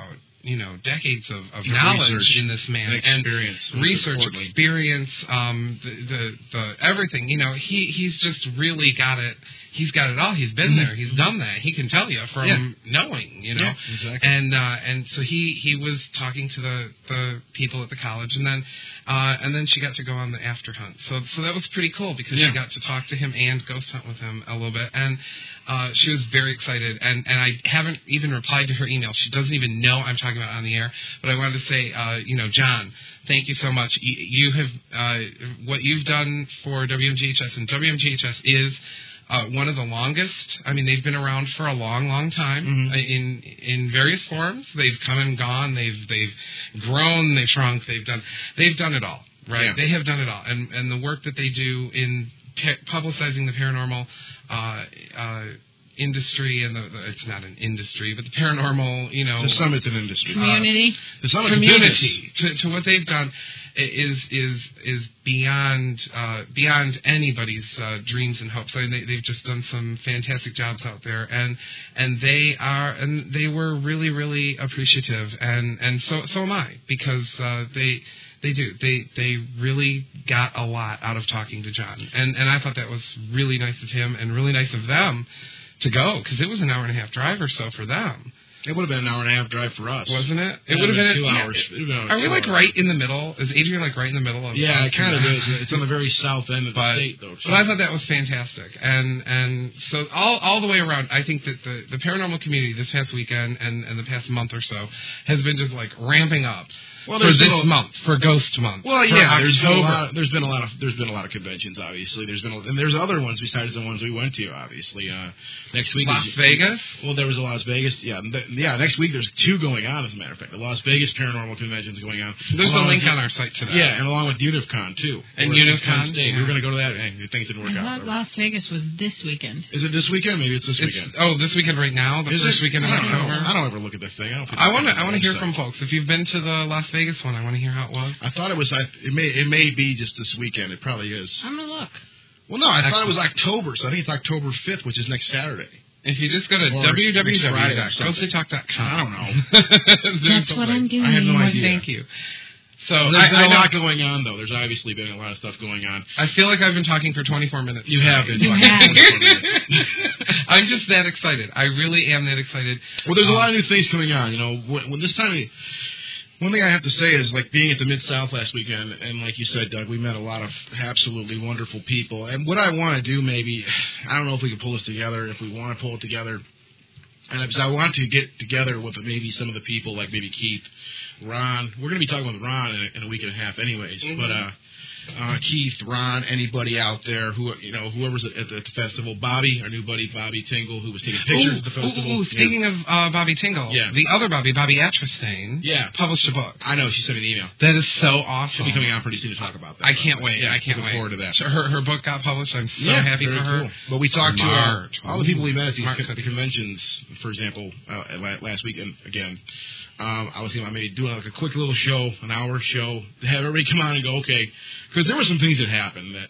[SPEAKER 3] you know, decades of, of
[SPEAKER 1] Your
[SPEAKER 3] knowledge
[SPEAKER 1] research
[SPEAKER 3] in this man
[SPEAKER 1] and experience,
[SPEAKER 3] and
[SPEAKER 1] most
[SPEAKER 3] research
[SPEAKER 1] importantly.
[SPEAKER 3] experience, um, the, the the everything. You know, he he's just really got it. He's got it all. He's been
[SPEAKER 1] Mhm.
[SPEAKER 3] there. He's done that. He can tell you from
[SPEAKER 1] Yeah.
[SPEAKER 3] knowing. You know,
[SPEAKER 1] Yeah, exactly.
[SPEAKER 3] and uh, and so he he was talking to the the people at the college, and then uh, and then she got to go on the after hunt. So so that was pretty cool because
[SPEAKER 1] Yeah.
[SPEAKER 3] she got to talk to him and ghost hunt with him a little bit, and uh, she was very excited. And and I haven't even replied to her email. She doesn't even know I'm talking about it on the air. But I wanted to say, uh, you know, John, thank you so much. You, you have uh, what you've done for W M G H S, and W M G H S is uh, one of the longest. I mean, they've been around for a long, long time
[SPEAKER 1] Mhm.
[SPEAKER 3] in in various forms. They've come and gone. They've they've grown. They've shrunk. They've done they've done it all. Right?
[SPEAKER 1] Yeah.
[SPEAKER 3] They have done it all. And and the work that they do in pa- publicizing the paranormal uh, uh, industry, and the, the it's not an industry, but the paranormal, you know,
[SPEAKER 1] The Summit's an industry.
[SPEAKER 2] Community.
[SPEAKER 1] the Summit's a business.
[SPEAKER 3] community to, to what they've done is is is beyond uh, beyond anybody's uh, dreams and hopes. I mean, they, they've just done some fantastic jobs out there, and and they are and they were really really appreciative, and, and so so am I, because uh, they. They do. They they really got a lot out of talking to John, and and I thought that was really nice of him and really nice of them to go, because it was an hour and a half drive or so for them,
[SPEAKER 1] It would have been an hour and a half drive for us.
[SPEAKER 3] wasn't it? It
[SPEAKER 1] It
[SPEAKER 3] would have been
[SPEAKER 1] two
[SPEAKER 3] yeah,
[SPEAKER 1] hours.
[SPEAKER 3] it-
[SPEAKER 1] It would've been
[SPEAKER 3] Are we
[SPEAKER 1] two
[SPEAKER 3] like
[SPEAKER 1] hours.
[SPEAKER 3] right in the middle? Is Adrian like right in the middle of?
[SPEAKER 1] Yeah, it
[SPEAKER 3] of-
[SPEAKER 1] kind of is. It's on the very south end of the
[SPEAKER 3] But,
[SPEAKER 1] state, though.
[SPEAKER 3] but I thought that was fantastic, and and so all all the way around, I think that the, the paranormal community this past weekend and, and the past month or so has been just like ramping up.
[SPEAKER 1] Well,
[SPEAKER 3] for
[SPEAKER 1] there's
[SPEAKER 3] this
[SPEAKER 1] been a-
[SPEAKER 3] month, for Ghost Month.
[SPEAKER 1] Well,
[SPEAKER 3] for
[SPEAKER 1] yeah, there's been a
[SPEAKER 3] October.
[SPEAKER 1] lot. Of, there's been a lot of there's been a lot of conventions. Obviously, there's been a, and there's other ones besides the ones we went to. Obviously, uh, next week
[SPEAKER 3] Las
[SPEAKER 1] is,
[SPEAKER 3] Vegas.
[SPEAKER 1] Well, there was a Las Vegas. Yeah, th- yeah. Next week there's two going on. As a matter of fact, the Las Vegas Paranormal Convention is going on.
[SPEAKER 3] There's a
[SPEAKER 1] along
[SPEAKER 3] link
[SPEAKER 1] with-
[SPEAKER 3] on our site to that.
[SPEAKER 1] Yeah, and along with UNIFCon too.
[SPEAKER 3] And
[SPEAKER 1] We're at
[SPEAKER 3] UNIFCon,
[SPEAKER 1] Penn State.
[SPEAKER 3] yeah.
[SPEAKER 1] We were going to go to that, and things didn't work
[SPEAKER 2] I
[SPEAKER 1] out.
[SPEAKER 2] thought Las Vegas was this weekend.
[SPEAKER 1] Is it this weekend? Maybe it's this
[SPEAKER 3] It's,
[SPEAKER 1] weekend.
[SPEAKER 3] oh, this weekend right now, the
[SPEAKER 1] Is
[SPEAKER 3] first
[SPEAKER 1] it?
[SPEAKER 3] weekend of
[SPEAKER 1] I don't know.
[SPEAKER 3] October.
[SPEAKER 1] I don't ever look at that thing. I don't. put
[SPEAKER 3] I
[SPEAKER 1] that
[SPEAKER 3] want to.
[SPEAKER 1] on
[SPEAKER 3] I
[SPEAKER 1] the
[SPEAKER 3] want to hear
[SPEAKER 1] website.
[SPEAKER 3] from folks. If you've been to the Las Vegas one, I want to hear how it was.
[SPEAKER 1] I thought it was. I, it may. It may be just this weekend. It probably is.
[SPEAKER 2] I'm gonna look.
[SPEAKER 1] Well, no, I thought it was
[SPEAKER 3] Excellent.
[SPEAKER 1] October, so I think it's October fifth, which is next Saturday.
[SPEAKER 3] If you just go to
[SPEAKER 1] Or
[SPEAKER 3] w w
[SPEAKER 1] next
[SPEAKER 3] w
[SPEAKER 1] Friday or
[SPEAKER 3] dot
[SPEAKER 1] something.
[SPEAKER 3] ghostly talk dot com.
[SPEAKER 1] I don't know.
[SPEAKER 2] That's what I'm doing.
[SPEAKER 1] I have no
[SPEAKER 3] Why,
[SPEAKER 1] idea.
[SPEAKER 3] Thank you. So
[SPEAKER 1] Well, there's
[SPEAKER 3] I,
[SPEAKER 1] been
[SPEAKER 3] I
[SPEAKER 1] a
[SPEAKER 3] know-
[SPEAKER 1] lot going on, though. There's obviously been a lot of stuff going on.
[SPEAKER 3] I feel like I've been talking for twenty-four minutes.
[SPEAKER 1] You have been
[SPEAKER 2] You
[SPEAKER 1] talking
[SPEAKER 2] have.
[SPEAKER 1] for twenty minutes.
[SPEAKER 3] I'm just that excited. I really am that excited.
[SPEAKER 1] Well, there's a
[SPEAKER 3] Um,
[SPEAKER 1] lot of new things coming on. You know, when, when this time, one thing I have to say is, like, being at the Mid South last weekend, and like you said, Doug, we met a lot of absolutely wonderful people. And what I want to do, maybe, I don't know if we can pull this together. If we want to pull it together, and because I want to get together with maybe some of the people, like maybe Keith, Ron. We're going to be talking with Ron in a, in a week and a half, anyways.
[SPEAKER 3] Mhm.
[SPEAKER 1] But uh, uh, Keith, Ron, anybody out there who you know, whoever's at, at the festival, Bobby, our new buddy Bobby Tingle, who was taking pictures
[SPEAKER 3] ooh,
[SPEAKER 1] at the festival.
[SPEAKER 3] Ooh, ooh, speaking of uh, Bobby Tingle,
[SPEAKER 1] Yeah.
[SPEAKER 3] the other Bobby, Bobby Atrastain,
[SPEAKER 1] Yeah.
[SPEAKER 3] published a book.
[SPEAKER 1] I know, she sent me an email.
[SPEAKER 3] That is so awesome.
[SPEAKER 1] She'll be coming out pretty soon to talk about that.
[SPEAKER 3] I can't wait.
[SPEAKER 1] Yeah,
[SPEAKER 3] I can't
[SPEAKER 1] look
[SPEAKER 3] wait.
[SPEAKER 1] forward to that.
[SPEAKER 3] So her her book got published. I'm so
[SPEAKER 1] yeah,
[SPEAKER 3] happy
[SPEAKER 1] very
[SPEAKER 3] for her.
[SPEAKER 1] Cool. But we talked
[SPEAKER 3] Smart.
[SPEAKER 1] to uh, all the people we met at these
[SPEAKER 3] Smart
[SPEAKER 1] con-
[SPEAKER 3] cookie.
[SPEAKER 1] the conventions, for example, uh, at la- last weekend again. Um, I was thinking about maybe doing like a quick little show, an hour show, to have everybody come on and go, okay, because there were some things that happened that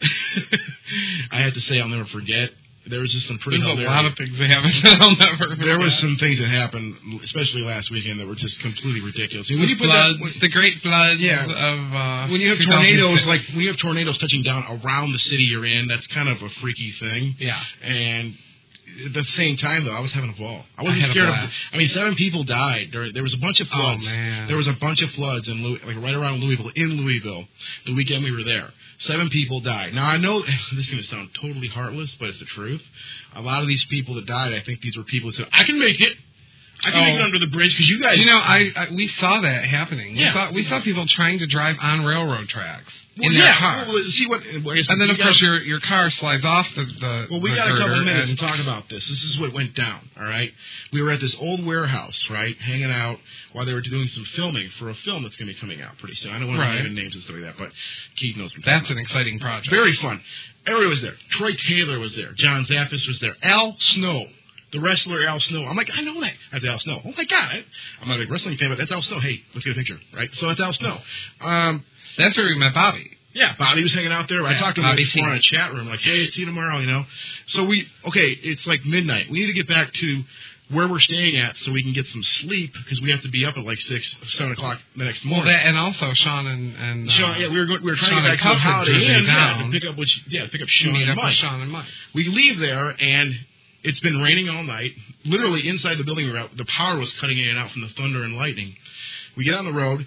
[SPEAKER 1] I had to say I'll never forget. There was just some pretty
[SPEAKER 3] There's a
[SPEAKER 1] hilarious-
[SPEAKER 3] lot of things that happen that I'll never
[SPEAKER 1] There was
[SPEAKER 3] forget.
[SPEAKER 1] some things that happened, especially last weekend, that were just completely ridiculous. When
[SPEAKER 3] The
[SPEAKER 1] you put
[SPEAKER 3] floods,
[SPEAKER 1] that, when,
[SPEAKER 3] the great floods
[SPEAKER 1] Yeah.
[SPEAKER 3] of uh,
[SPEAKER 1] when you have
[SPEAKER 3] two thousand six.
[SPEAKER 1] tornadoes, like when you have tornadoes touching down around the city you're in, that's kind of a freaky thing.
[SPEAKER 3] Yeah.
[SPEAKER 1] And at the same time, though, I was having a ball. I wasn't
[SPEAKER 3] I had a
[SPEAKER 1] scared of.
[SPEAKER 3] blast.
[SPEAKER 1] I mean, seven people died. There, there was a bunch of
[SPEAKER 3] Oh,
[SPEAKER 1] floods.
[SPEAKER 3] man.
[SPEAKER 1] There was a bunch of floods in Louis, like right around Louisville, in Louisville, the weekend we were there. Seven people died. Now I know this is going to sound totally heartless, but it's the truth. A lot of these people that died, I think these were people who said, "I can make it. I can
[SPEAKER 3] Oh.
[SPEAKER 1] make it under the bridge," because you guys.
[SPEAKER 3] You know, I, I we saw that happening.
[SPEAKER 1] Yeah.
[SPEAKER 3] We saw we saw people trying to drive on railroad tracks
[SPEAKER 1] well,
[SPEAKER 3] in their
[SPEAKER 1] yeah.
[SPEAKER 3] car,
[SPEAKER 1] Well, see what? Well, I guess
[SPEAKER 3] and then
[SPEAKER 1] we
[SPEAKER 3] of course
[SPEAKER 1] gotta-
[SPEAKER 3] your your car slides off the. the
[SPEAKER 1] Well, we
[SPEAKER 3] the
[SPEAKER 1] got a couple
[SPEAKER 3] girder
[SPEAKER 1] minutes
[SPEAKER 3] and-
[SPEAKER 1] to talk about this. This is what went down, all right? We were at this old warehouse, right, hanging out while they were doing some filming for a film that's going to be coming out pretty soon. I don't want to
[SPEAKER 3] Right.
[SPEAKER 1] name names and stuff like that, but Keith knows what I'm
[SPEAKER 3] That's
[SPEAKER 1] talking
[SPEAKER 3] an exciting project.
[SPEAKER 1] about. Very fun. Everybody was there. Troy Taylor was there. John Zaffis was there. Al Snow. The wrestler Al Snow. I'm like, I know that. That's Al Snow. Oh, my God. I, I'm not a big wrestling fan, but that's Al Snow. Hey, let's get a picture, right? So it's Al Snow. Um,
[SPEAKER 3] That's where we met Bobby.
[SPEAKER 1] yeah, Bobby was hanging out there. I
[SPEAKER 3] Yeah,
[SPEAKER 1] talked to him like,
[SPEAKER 3] Bobby
[SPEAKER 1] before
[SPEAKER 3] T.
[SPEAKER 1] in a chat room, like, hey, see you tomorrow, you know. So we, okay, it's like midnight. We need to get back to where we're staying at so we can get some sleep because we have to be up at like six, seven o'clock the next morning.
[SPEAKER 3] Well, that, and also Sean and and uh,
[SPEAKER 1] Sean, yeah, we were going, we were trying
[SPEAKER 3] Sean
[SPEAKER 1] to get back to the Holiday Inn, yeah, to pick up which, yeah, to pick up Sean and
[SPEAKER 3] up
[SPEAKER 1] Mike.
[SPEAKER 3] Sean and Mike.
[SPEAKER 1] We leave there and it's been raining all night. Literally inside the building we were at, the power was cutting in and out from the thunder and lightning. We get on the road,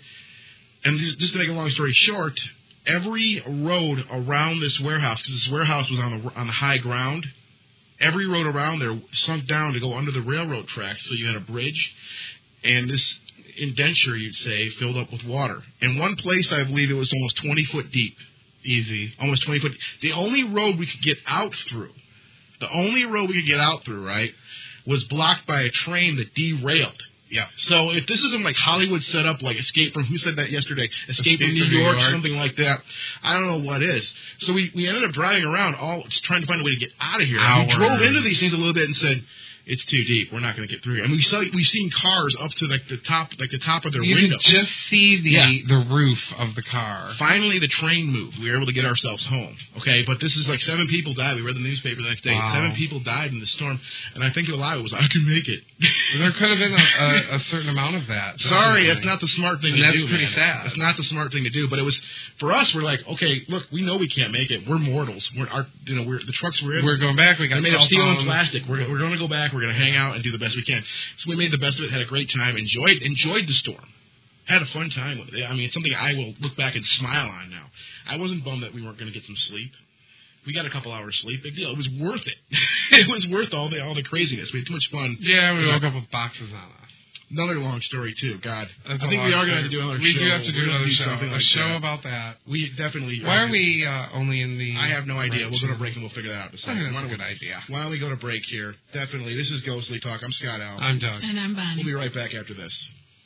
[SPEAKER 1] and just, just to make a long story short, every road around this warehouse, because this warehouse was on the on the high ground. Every road around there sunk down to go under the railroad tracks, so you had a bridge, and this indenture, you'd say, filled up with water. In one place, I believe it was almost twenty foot deep. Easy. Almost twenty foot. The only road we could get out through, the only road we could get out through, right, was blocked by a train that derailed. Yeah. So if this isn't like Hollywood set up, like Escape from, who said that yesterday? Escape, Escape from New, New York, York, something like that. I don't know what is. So we, we ended up driving around, all just trying to find a way to get out of here. And we drove into these things a little bit and said, it's too deep. We're not going to get through here. And we saw we've seen cars up to like the top, like the top of their
[SPEAKER 3] you
[SPEAKER 1] window.
[SPEAKER 3] You could just see the yeah. the roof of the car.
[SPEAKER 1] Finally, the train moved. We were able to get ourselves home. Okay, but this is like seven people died. We read the newspaper the next day.
[SPEAKER 3] Wow.
[SPEAKER 1] Seven people died in the storm, and I think a lot of it was I can make it.
[SPEAKER 3] There could have been a, a, a certain amount of that.
[SPEAKER 1] Sorry, that's not the smart thing
[SPEAKER 3] and
[SPEAKER 1] to
[SPEAKER 3] that's
[SPEAKER 1] do.
[SPEAKER 3] That's pretty
[SPEAKER 1] man.
[SPEAKER 3] sad.
[SPEAKER 1] It's not the smart thing to do. But it was for us. We're like, okay, look, we know we can't make it. We're mortals. We're our, you know, we're the trucks we're in.
[SPEAKER 3] We're going back. We got
[SPEAKER 1] made of steel and plastic. We're we're going to go back. We're going to hang out and do the best we can. So we made the best of it, had a great time, enjoyed enjoyed the storm, had a fun time with it. I mean, it's something I will look back and smile on now. I wasn't bummed that we weren't going to get some sleep. We got a couple hours sleep. Big deal. It was worth it. It was worth all the all the craziness. We had too much fun.
[SPEAKER 3] Yeah, we woke up with boxes on us.
[SPEAKER 1] Another long story too. God,
[SPEAKER 3] That's
[SPEAKER 1] I think we are going to have to do another
[SPEAKER 3] we
[SPEAKER 1] show.
[SPEAKER 3] We do have to do another
[SPEAKER 1] do
[SPEAKER 3] show.
[SPEAKER 1] Something
[SPEAKER 3] a
[SPEAKER 1] like
[SPEAKER 3] show
[SPEAKER 1] that.
[SPEAKER 3] about that.
[SPEAKER 1] We definitely.
[SPEAKER 3] Why
[SPEAKER 1] are
[SPEAKER 3] are we uh, only in the?
[SPEAKER 1] I have no idea.
[SPEAKER 3] Right
[SPEAKER 1] we'll go to break and we'll figure that out in a second.
[SPEAKER 3] I think that's
[SPEAKER 1] why
[SPEAKER 3] a
[SPEAKER 1] don't
[SPEAKER 3] good
[SPEAKER 1] we,
[SPEAKER 3] idea.
[SPEAKER 1] Why don't we go to break here? Definitely. This is Ghostly Talk. I'm Scott Al.
[SPEAKER 3] I'm Doug.
[SPEAKER 2] And I'm Bonnie.
[SPEAKER 1] We'll be right back after this.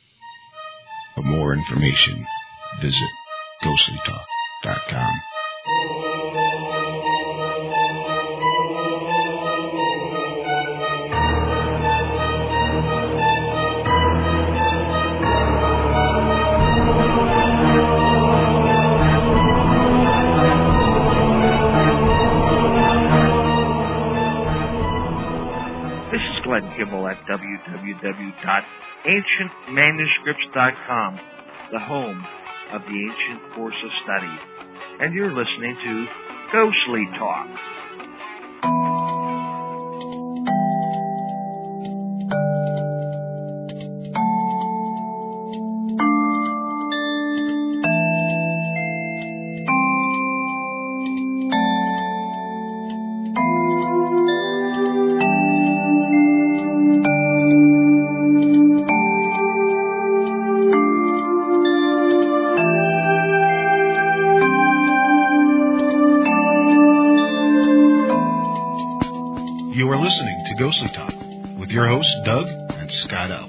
[SPEAKER 4] For more information, visit ghostly talk dot com.
[SPEAKER 5] Glenn Kimball at w w w dot ancient manuscripts dot com, the home of the Ancient Course of Study. And you're listening to Ghostly Talk.
[SPEAKER 4] Ghostly Talk with your hosts, Doug and Scott L.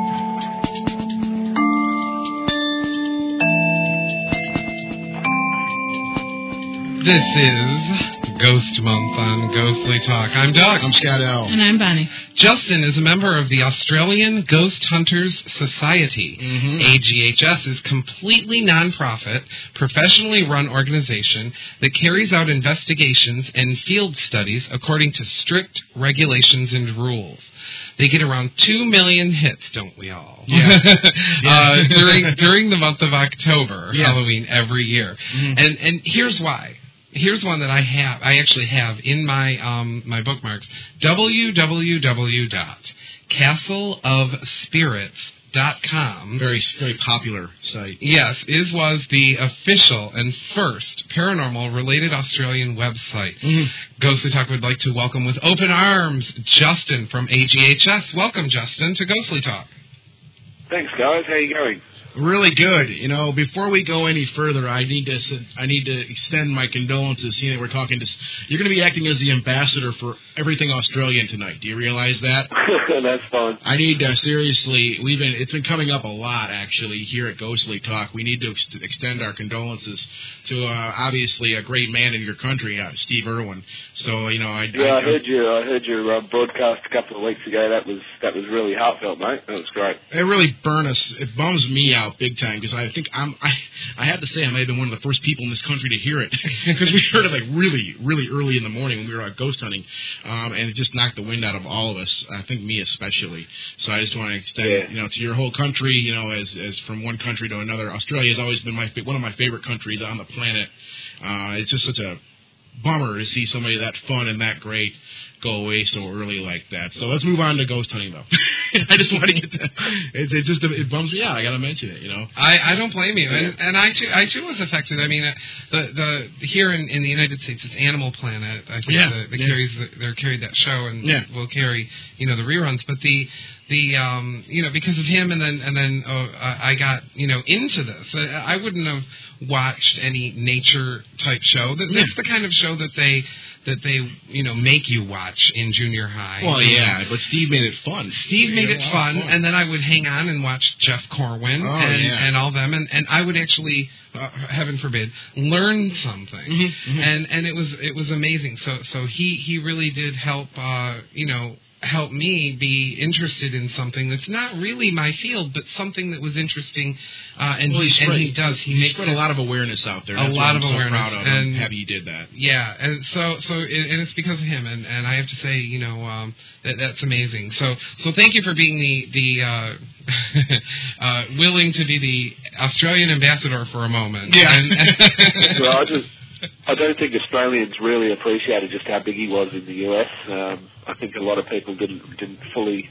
[SPEAKER 3] This is Ghost Month on Ghostly Talk. I'm Doug.
[SPEAKER 1] I'm Scott L.
[SPEAKER 2] And I'm Bonnie.
[SPEAKER 3] Justin is a member of the Australian Ghost Hunters Society.
[SPEAKER 1] Mm-hmm.
[SPEAKER 3] A G H S is completely non-profit, professionally run organization that carries out investigations and field studies according to strict regulations and rules. They get around two million hits, don't we all?
[SPEAKER 1] Yeah.
[SPEAKER 3] uh, during during the month of October,
[SPEAKER 1] yeah.
[SPEAKER 3] Halloween every year.
[SPEAKER 1] Mm-hmm.
[SPEAKER 3] And and here's why. Here's one that I have. I actually have in my um, my bookmarks. w w w dot castle of spirits dot com.
[SPEAKER 1] Very very popular site.
[SPEAKER 3] Yes, is was the official and first paranormal related Australian website.
[SPEAKER 1] Mm-hmm.
[SPEAKER 3] Ghostly Talk would like to welcome with open arms Justin from A G H S. Welcome, Justin, to Ghostly Talk.
[SPEAKER 6] Thanks, guys. How you going?
[SPEAKER 1] Really good. You know, before we go any further, I need to I need to extend my condolences. Seeing that we're talking to, you're going to be acting as the ambassador for everything Australian tonight. Do you realize that?
[SPEAKER 6] That's fine.
[SPEAKER 1] I need to seriously. We've been it's been coming up a lot actually here at Ghostly Talk. We need to ex- extend our condolences to uh, obviously a great man in your country, uh, Steve Irwin. So you know, I
[SPEAKER 6] yeah, I,
[SPEAKER 1] I
[SPEAKER 6] heard you. I heard your uh, broadcast a couple of weeks ago. That was that was really heartfelt, mate. That was great.
[SPEAKER 1] It really burns us. It bums me out. out big time because I think I'm I, I have to say I may have been one of the first people in this country to hear it because we heard it like really really early in the morning when we were out ghost hunting, um, and it just knocked the wind out of all of us. I think me especially. So I just want to extend
[SPEAKER 6] Yeah.
[SPEAKER 1] you know to your whole country, you know, as as from one country to another. Australia has always been my one of my favorite countries on the planet. Uh, it's just such a bummer to see somebody that fun and that great go away so early like that. So let's move on to ghost hunting, though. I just want to get to it. It just it bums me out. I got to mention it. You know.
[SPEAKER 3] I, I don't blame you, and and I too I too was affected. I mean, uh, the the here in, in the United States, it's Animal Planet. I think
[SPEAKER 1] Yeah.
[SPEAKER 3] that the
[SPEAKER 1] Yeah.
[SPEAKER 3] carries they're carried that show and
[SPEAKER 1] Yeah.
[SPEAKER 3] will carry you know the reruns. But the the um you know because of him and then and then uh, I got you know into this. I, I wouldn't have watched any nature type show. That, That's the kind of show that they that they you know make you watch in junior high.
[SPEAKER 1] Well, yeah, but Steve made it fun.
[SPEAKER 3] Steve made
[SPEAKER 1] Yeah,
[SPEAKER 3] it
[SPEAKER 1] a lot
[SPEAKER 3] fun,
[SPEAKER 1] of fun.
[SPEAKER 3] and then I would hang on and watch Jeff Corwin
[SPEAKER 1] Oh,
[SPEAKER 3] and,
[SPEAKER 1] yeah.
[SPEAKER 3] and all them, and, and I would actually, uh, heaven forbid, learn something,
[SPEAKER 1] Mm-hmm, mm-hmm.
[SPEAKER 3] and and it was it was amazing. So so he he really did help, uh, you know. help me be interested in something that's not really my field, but something that was interesting, uh, and,
[SPEAKER 1] Well,
[SPEAKER 3] he,
[SPEAKER 1] he spread,
[SPEAKER 3] and he does. He,
[SPEAKER 1] he
[SPEAKER 3] makes
[SPEAKER 1] spread
[SPEAKER 3] it,
[SPEAKER 1] a lot of awareness out there.
[SPEAKER 3] a
[SPEAKER 1] That's
[SPEAKER 3] lot
[SPEAKER 1] what I'm
[SPEAKER 3] of
[SPEAKER 1] so
[SPEAKER 3] awareness,
[SPEAKER 1] proud of.
[SPEAKER 3] and-
[SPEAKER 1] I'm happy he did that.
[SPEAKER 3] Yeah, and so so it, and it's because of him, and, and I have to say, you know, um, that that's amazing. So so thank you for being the the uh, uh, willing to be the Australian ambassador for a moment.
[SPEAKER 1] Yeah.
[SPEAKER 3] And, and
[SPEAKER 6] So I just, I don't think Australians really appreciated just how big he was in the U S. Um, I think a lot of people didn't didn't fully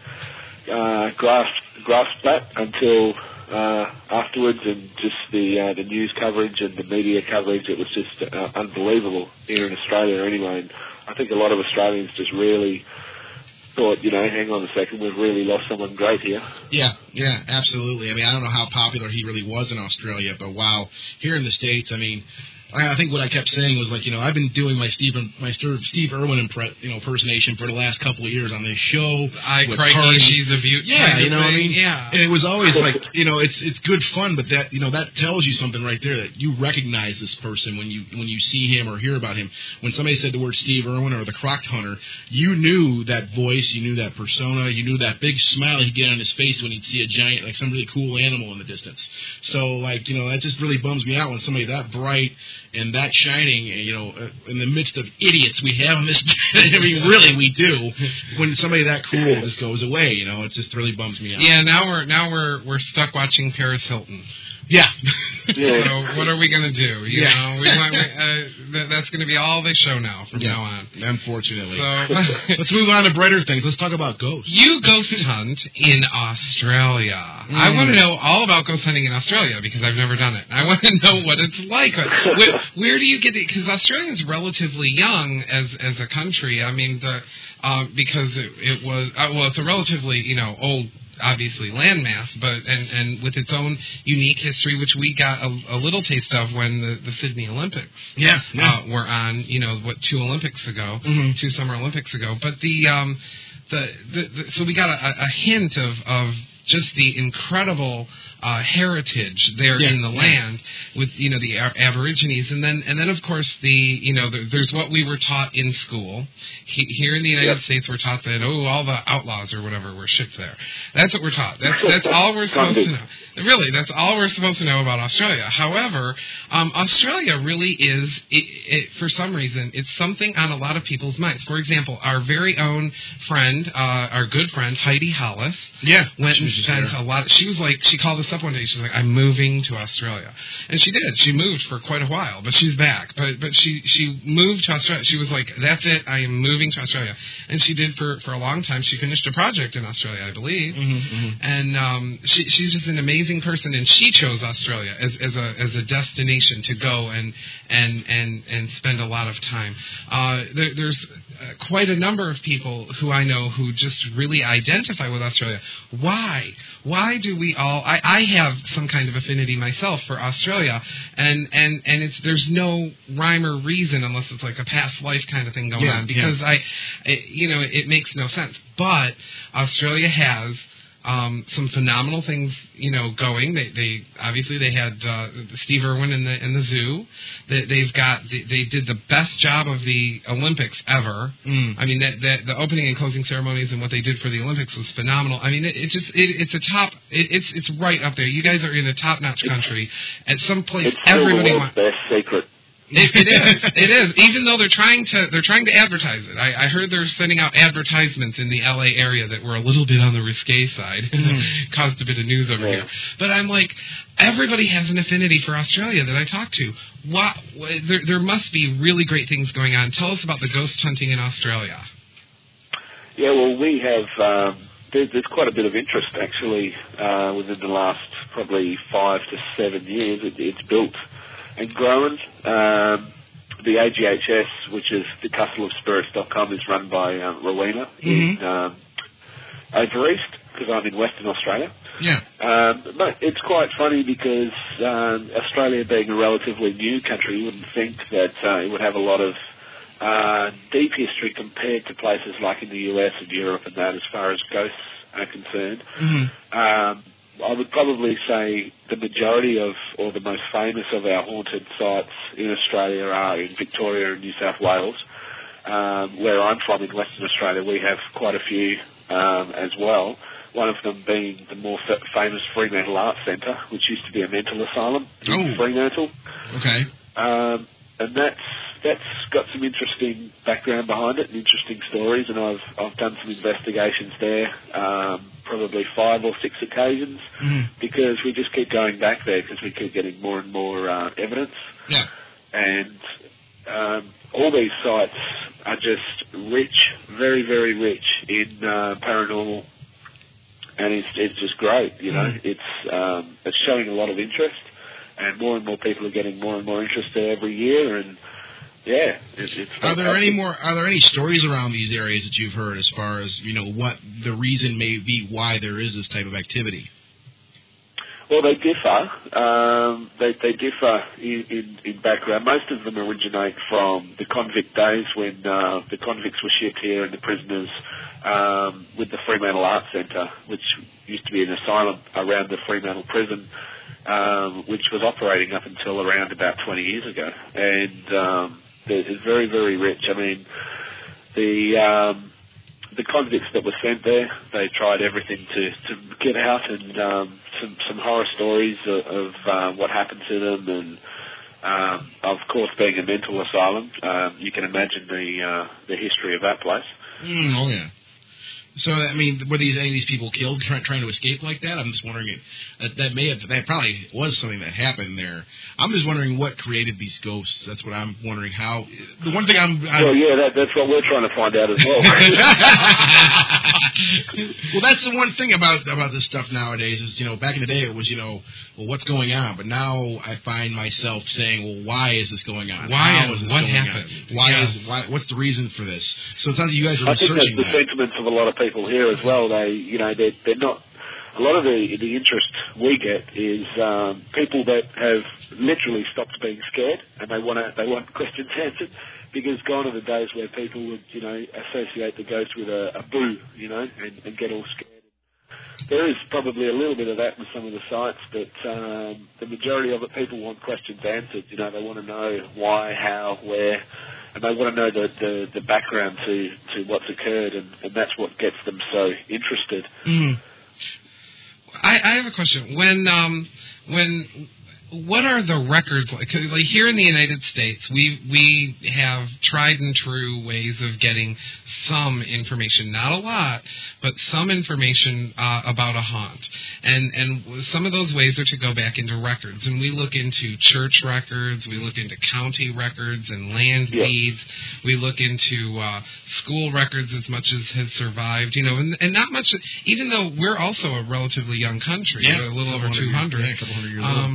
[SPEAKER 6] uh, grasp grasp that until uh, afterwards, and just the uh, the news coverage and the media coverage. It was just uh, unbelievable here in Australia anyway. And I think a lot of Australians just really thought, you know, hang on a second, we've really lost someone great here.
[SPEAKER 1] Yeah, yeah, absolutely. I mean, I don't know how popular he really was in Australia, but wow, here in the States, I mean, I I think what I kept saying was like, you know, I've been doing my Steve, my Steve Irwin impre- you know, impersonation for the last couple of years on this show.
[SPEAKER 3] I
[SPEAKER 1] with
[SPEAKER 3] crikey,
[SPEAKER 1] parties.
[SPEAKER 3] she's a beaut.
[SPEAKER 1] Yeah,
[SPEAKER 3] kind of
[SPEAKER 1] you know what I
[SPEAKER 3] thing.
[SPEAKER 1] mean?
[SPEAKER 3] Yeah.
[SPEAKER 1] And it was always like, you know, it's it's good fun, but that, you know, that tells you something right there, that you recognize this person when you when you see him or hear about him. When somebody said the word Steve Irwin or the Croc Hunter, you knew that voice, you knew that persona, you knew that big smile he'd get on his face when he'd see a giant, like some really cool animal in the distance. So, like, you know, that just really bums me out when somebody that bright and that shining, you know, uh, in the midst of idiots we have in this, I mean, really, we do, when somebody that cool just goes away, you know, it just really bums me out.
[SPEAKER 3] Yeah, now we're now we're we're stuck watching Paris Hilton.
[SPEAKER 1] Yeah.
[SPEAKER 6] Yeah.
[SPEAKER 3] So what are we gonna do? You
[SPEAKER 1] Yeah.
[SPEAKER 3] know, we want, uh, th- that's gonna be all they show now from
[SPEAKER 1] Yeah.
[SPEAKER 3] now on.
[SPEAKER 1] Unfortunately.
[SPEAKER 3] So
[SPEAKER 1] Let's move on to brighter things. Let's talk about ghosts.
[SPEAKER 3] you ghost hunt in Australia. I
[SPEAKER 1] Mm.
[SPEAKER 3] want to know all about ghost hunting in Australia because I've never done it. I want to know what it's like. Where, where do you get it? Because Australia's relatively young as as a country. I mean, the uh, because it, it was uh, well, it's a relatively you know old. Obviously landmass, but and, and with its own unique history, which we got a, a little taste of when the, the Sydney Olympics
[SPEAKER 1] Yeah.
[SPEAKER 3] uh, were on, you know, what two Olympics ago,
[SPEAKER 1] Mhm.
[SPEAKER 3] two Summer Olympics ago. But the um, the, the, the so we got a, a hint of of just the incredible uh, heritage there
[SPEAKER 1] Yeah,
[SPEAKER 3] in the
[SPEAKER 1] yeah.
[SPEAKER 3] land with you know the a- Aborigines, and then and then of course the you know the, there's what we were taught in school. He, here in the United
[SPEAKER 6] Yep.
[SPEAKER 3] States, we're taught that oh all the outlaws or whatever were shipped there. That's what we're taught. That's that's all we're supposed to know. Really, that's all we're supposed to know about Australia. However, um, Australia really is it, it, for some reason it's something on a lot of people's minds. For example, our very own friend, uh, our good friend Heidi Hollis.
[SPEAKER 1] Yeah.
[SPEAKER 3] Went
[SPEAKER 1] She
[SPEAKER 3] and
[SPEAKER 1] was just
[SPEAKER 3] spent
[SPEAKER 1] there.
[SPEAKER 3] a lot. She was like, she called us up one day. She's like, I'm moving to Australia, and she did. She moved for quite a while, but she's back. But but she she moved to Australia. She was like, that's it. I am moving to Australia, and she did for for a long time. She finished a project in Australia, I believe,
[SPEAKER 1] Mhm, mhm.
[SPEAKER 3] and um, she she's just an amazing person. And she chose Australia as as a as a destination to go and and and and spend a lot of time. Uh, there, there's uh, quite a number of people who I know who just really identify with Australia. Why? Why do we all? I, I have some kind of affinity myself for Australia, and, and, and it's there's no rhyme or reason unless it's like a past life kind of thing going
[SPEAKER 1] Yeah,
[SPEAKER 3] on because I, it, you know, it makes no sense. But Australia has um, some phenomenal things, you know, going. They, they obviously they had uh, Steve Irwin in the in the zoo. They, they've got they, they did the best job of the Olympics ever.
[SPEAKER 1] Mm.
[SPEAKER 3] I mean, that, that the opening and closing ceremonies and what they did for the Olympics was phenomenal. I mean, it, it just it, it's a top. It, it's it's right up there. You guys are in a top-notch country. At some place,
[SPEAKER 6] it's still
[SPEAKER 3] everybody
[SPEAKER 6] the
[SPEAKER 3] wants.
[SPEAKER 6] world's best secret.
[SPEAKER 3] It, it is. It is. Even though they're trying to, they're trying to advertise it. I, I heard they're sending out advertisements in the L A area that were a little bit on the risque side, mm. caused a bit of news over
[SPEAKER 6] yeah.
[SPEAKER 3] here. But I'm like, everybody has an affinity for Australia that I talk to. What? There, there must be really great things going on. Tell us about the ghost hunting in Australia.
[SPEAKER 6] Yeah, well, we have. Um, there, there's quite a bit of interest actually uh, within the last probably five to seven years. It, it's built and growing. Um, the A G H S, which is the Castle of Spirits dot com, is run by um, Rowena
[SPEAKER 1] mm-hmm.
[SPEAKER 6] in um, over east, because I'm in Western Australia.
[SPEAKER 1] Yeah.
[SPEAKER 6] Um, but it's quite funny because um, Australia being a relatively new country, you wouldn't think that uh, it would have a lot of uh, deep history compared to places like in the U S and Europe and that, as far as ghosts are concerned.
[SPEAKER 1] Mm-hmm.
[SPEAKER 6] Um, I would probably say the majority of, or the most famous of our haunted sites in Australia are in Victoria and New South Wales. Um, where I'm from in Western Australia, we have quite a few um, as well. One of them being the more f- famous Fremantle Arts Centre, which used to be a mental asylum in
[SPEAKER 1] oh.
[SPEAKER 6] Fremantle.
[SPEAKER 1] Okay.
[SPEAKER 6] Um, and that's that's got some interesting background behind it and interesting stories, and I've I've done some investigations there, um, probably five or six occasions,
[SPEAKER 1] mm.
[SPEAKER 6] because we just keep going back there because we keep getting more and more uh, evidence.
[SPEAKER 1] Yeah.
[SPEAKER 6] And um, all these sites are just rich, very, very rich in uh, paranormal, and it's it's just great, you know. Mm. It's um, it's showing a lot of interest, and more and more people are getting more and more interested every year, and yeah, it's, it's
[SPEAKER 1] Are there any more? Are there any stories around these areas that you've heard, as far as you know, what the reason may be why there is this type of activity?
[SPEAKER 6] Well, they differ. Um, they they differ in, in, in background. Most of them originate from the convict days when uh, the convicts were shipped here and the prisoners um, with the Fremantle Arts Centre, which used to be an asylum around the Fremantle prison, um, which was operating up until around about twenty years ago, and um, it's very, very rich. I mean, the um, the convicts that were sent there, they tried everything to, to get out, and um, some, some horror stories of, of uh, what happened to them, and um, of course, being a mental asylum, um, you can imagine the uh, the history of that place.
[SPEAKER 1] Mm, oh yeah. So, I mean, were these any of these people killed try, trying to escape like that? I'm just wondering, that, that may have, that probably was something that happened there. I'm just wondering what created these ghosts. That's what I'm wondering. How, the one thing I'm... I'm
[SPEAKER 6] well, yeah, that, that's what we're trying to find out as well.
[SPEAKER 1] Well, that's the one thing about, about this stuff nowadays is, you know, back in the day it was, you know, well, what's going on? But now I find myself saying, well, why is this going on?
[SPEAKER 3] Why
[SPEAKER 1] How is this
[SPEAKER 3] what
[SPEAKER 1] going
[SPEAKER 3] happened?
[SPEAKER 1] on? Why
[SPEAKER 3] yeah.
[SPEAKER 1] is, why, what's the reason for this? So it sounds like you guys are
[SPEAKER 6] I think
[SPEAKER 1] researching
[SPEAKER 6] that's the
[SPEAKER 1] that.
[SPEAKER 6] sentiments of a lot of people here as well. They, you know, they're, they're not. A lot of the the interest we get is um, people that have literally stopped being scared and they want to they want questions answered, because gone are the days where people would, you know, associate the ghost with a, a boo, you know, and, and get all scared. There is probably a little bit of that with some of the sites, but um, the majority of it, people want questions answered. You know, they want to know why, how, where. And they want to know the, the, the background to, to what's occurred, and, and that's what gets them so interested.
[SPEAKER 1] Mm.
[SPEAKER 3] I, I have a question. When um, when what are the records like? 'Cause, like here in the United States, we we have tried and true ways of getting some information, not a lot, but some information uh, about a haunt. And and some of those ways are to go back into records. And we look into church records, we look into county records and land
[SPEAKER 6] yeah.
[SPEAKER 3] deeds, we look into uh, school records as much as has survived. You know, and, and not much. Even though we're also a relatively young country,
[SPEAKER 1] yeah.
[SPEAKER 3] a little over two hundred.
[SPEAKER 1] Yeah, a couple hundred years
[SPEAKER 3] um,
[SPEAKER 1] old.
[SPEAKER 3] We,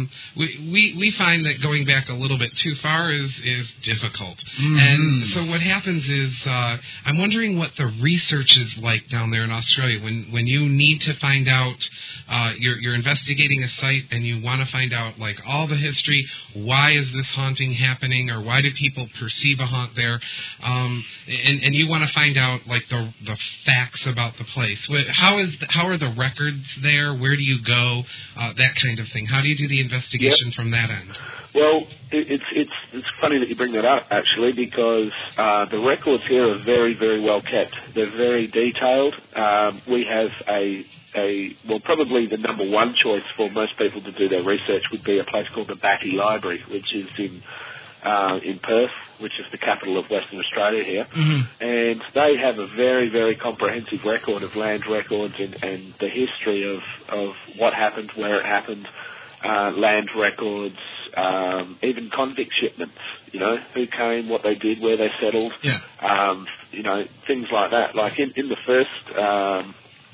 [SPEAKER 3] we, we we find that going back a little bit too far is is difficult.
[SPEAKER 1] Mm-hmm.
[SPEAKER 3] And so what happens is uh, I'm wondering what the research is like down there in Australia when when you need to find out uh, you're you're investigating a site and you want to find out like all the history. Why is this haunting happening, or why do people perceive a haunt there? Um, and and you want to find out like the the facts about the place. How is the, how are the records there? Where do you go? Uh, that kind of thing. How do you do the investigation yep. from that end?
[SPEAKER 6] Well, it, it's it's it's funny that you bring that up, actually, because uh, the records here are very, very well kept. They're very detailed. Um, we have a a well, probably the number one choice for most people to do their research would be a place called the Batty Library, which is in uh, in Perth, which is the capital of Western Australia here.
[SPEAKER 1] Mm-hmm.
[SPEAKER 6] And they have a very, very comprehensive record of land records and, and the history of, of what happened, where it happened, uh, land records, um, even convict shipments, you know, who came, what they did, where they settled,
[SPEAKER 1] yeah.
[SPEAKER 6] um, you know, things like that. Like in, in the first... Um,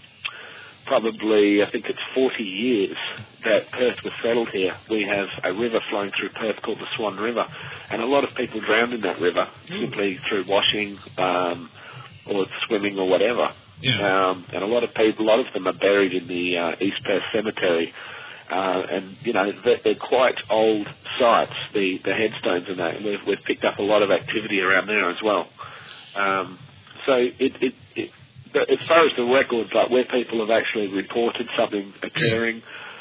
[SPEAKER 6] probably, I think it's forty years that Perth was settled here. We have a river flowing through Perth called the Swan River, and a lot of people drowned in that river mm. simply through washing um, or swimming or whatever.
[SPEAKER 1] Yeah.
[SPEAKER 6] Um, and a lot of people, a lot of them are buried in the uh, East Perth Cemetery. Uh, and, you know, they're, they're quite old sites, the, the headstones and that, and we've, we've picked up a lot of activity around there as well. Um, so it... it, it as far as the records, like where people have actually reported something occurring,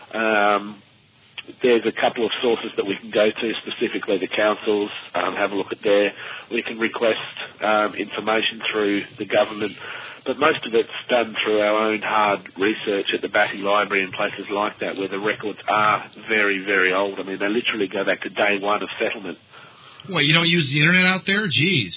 [SPEAKER 6] um, there's a couple of sources that we can go to, specifically the councils, um, have a look at there. We can request um, information through the government, but most of it's done through our own hard research at the Batty Library and places like that, where the records are very, very old. I mean, they literally go back to day one of settlement.
[SPEAKER 1] What, you don't use the internet out there? Jeez.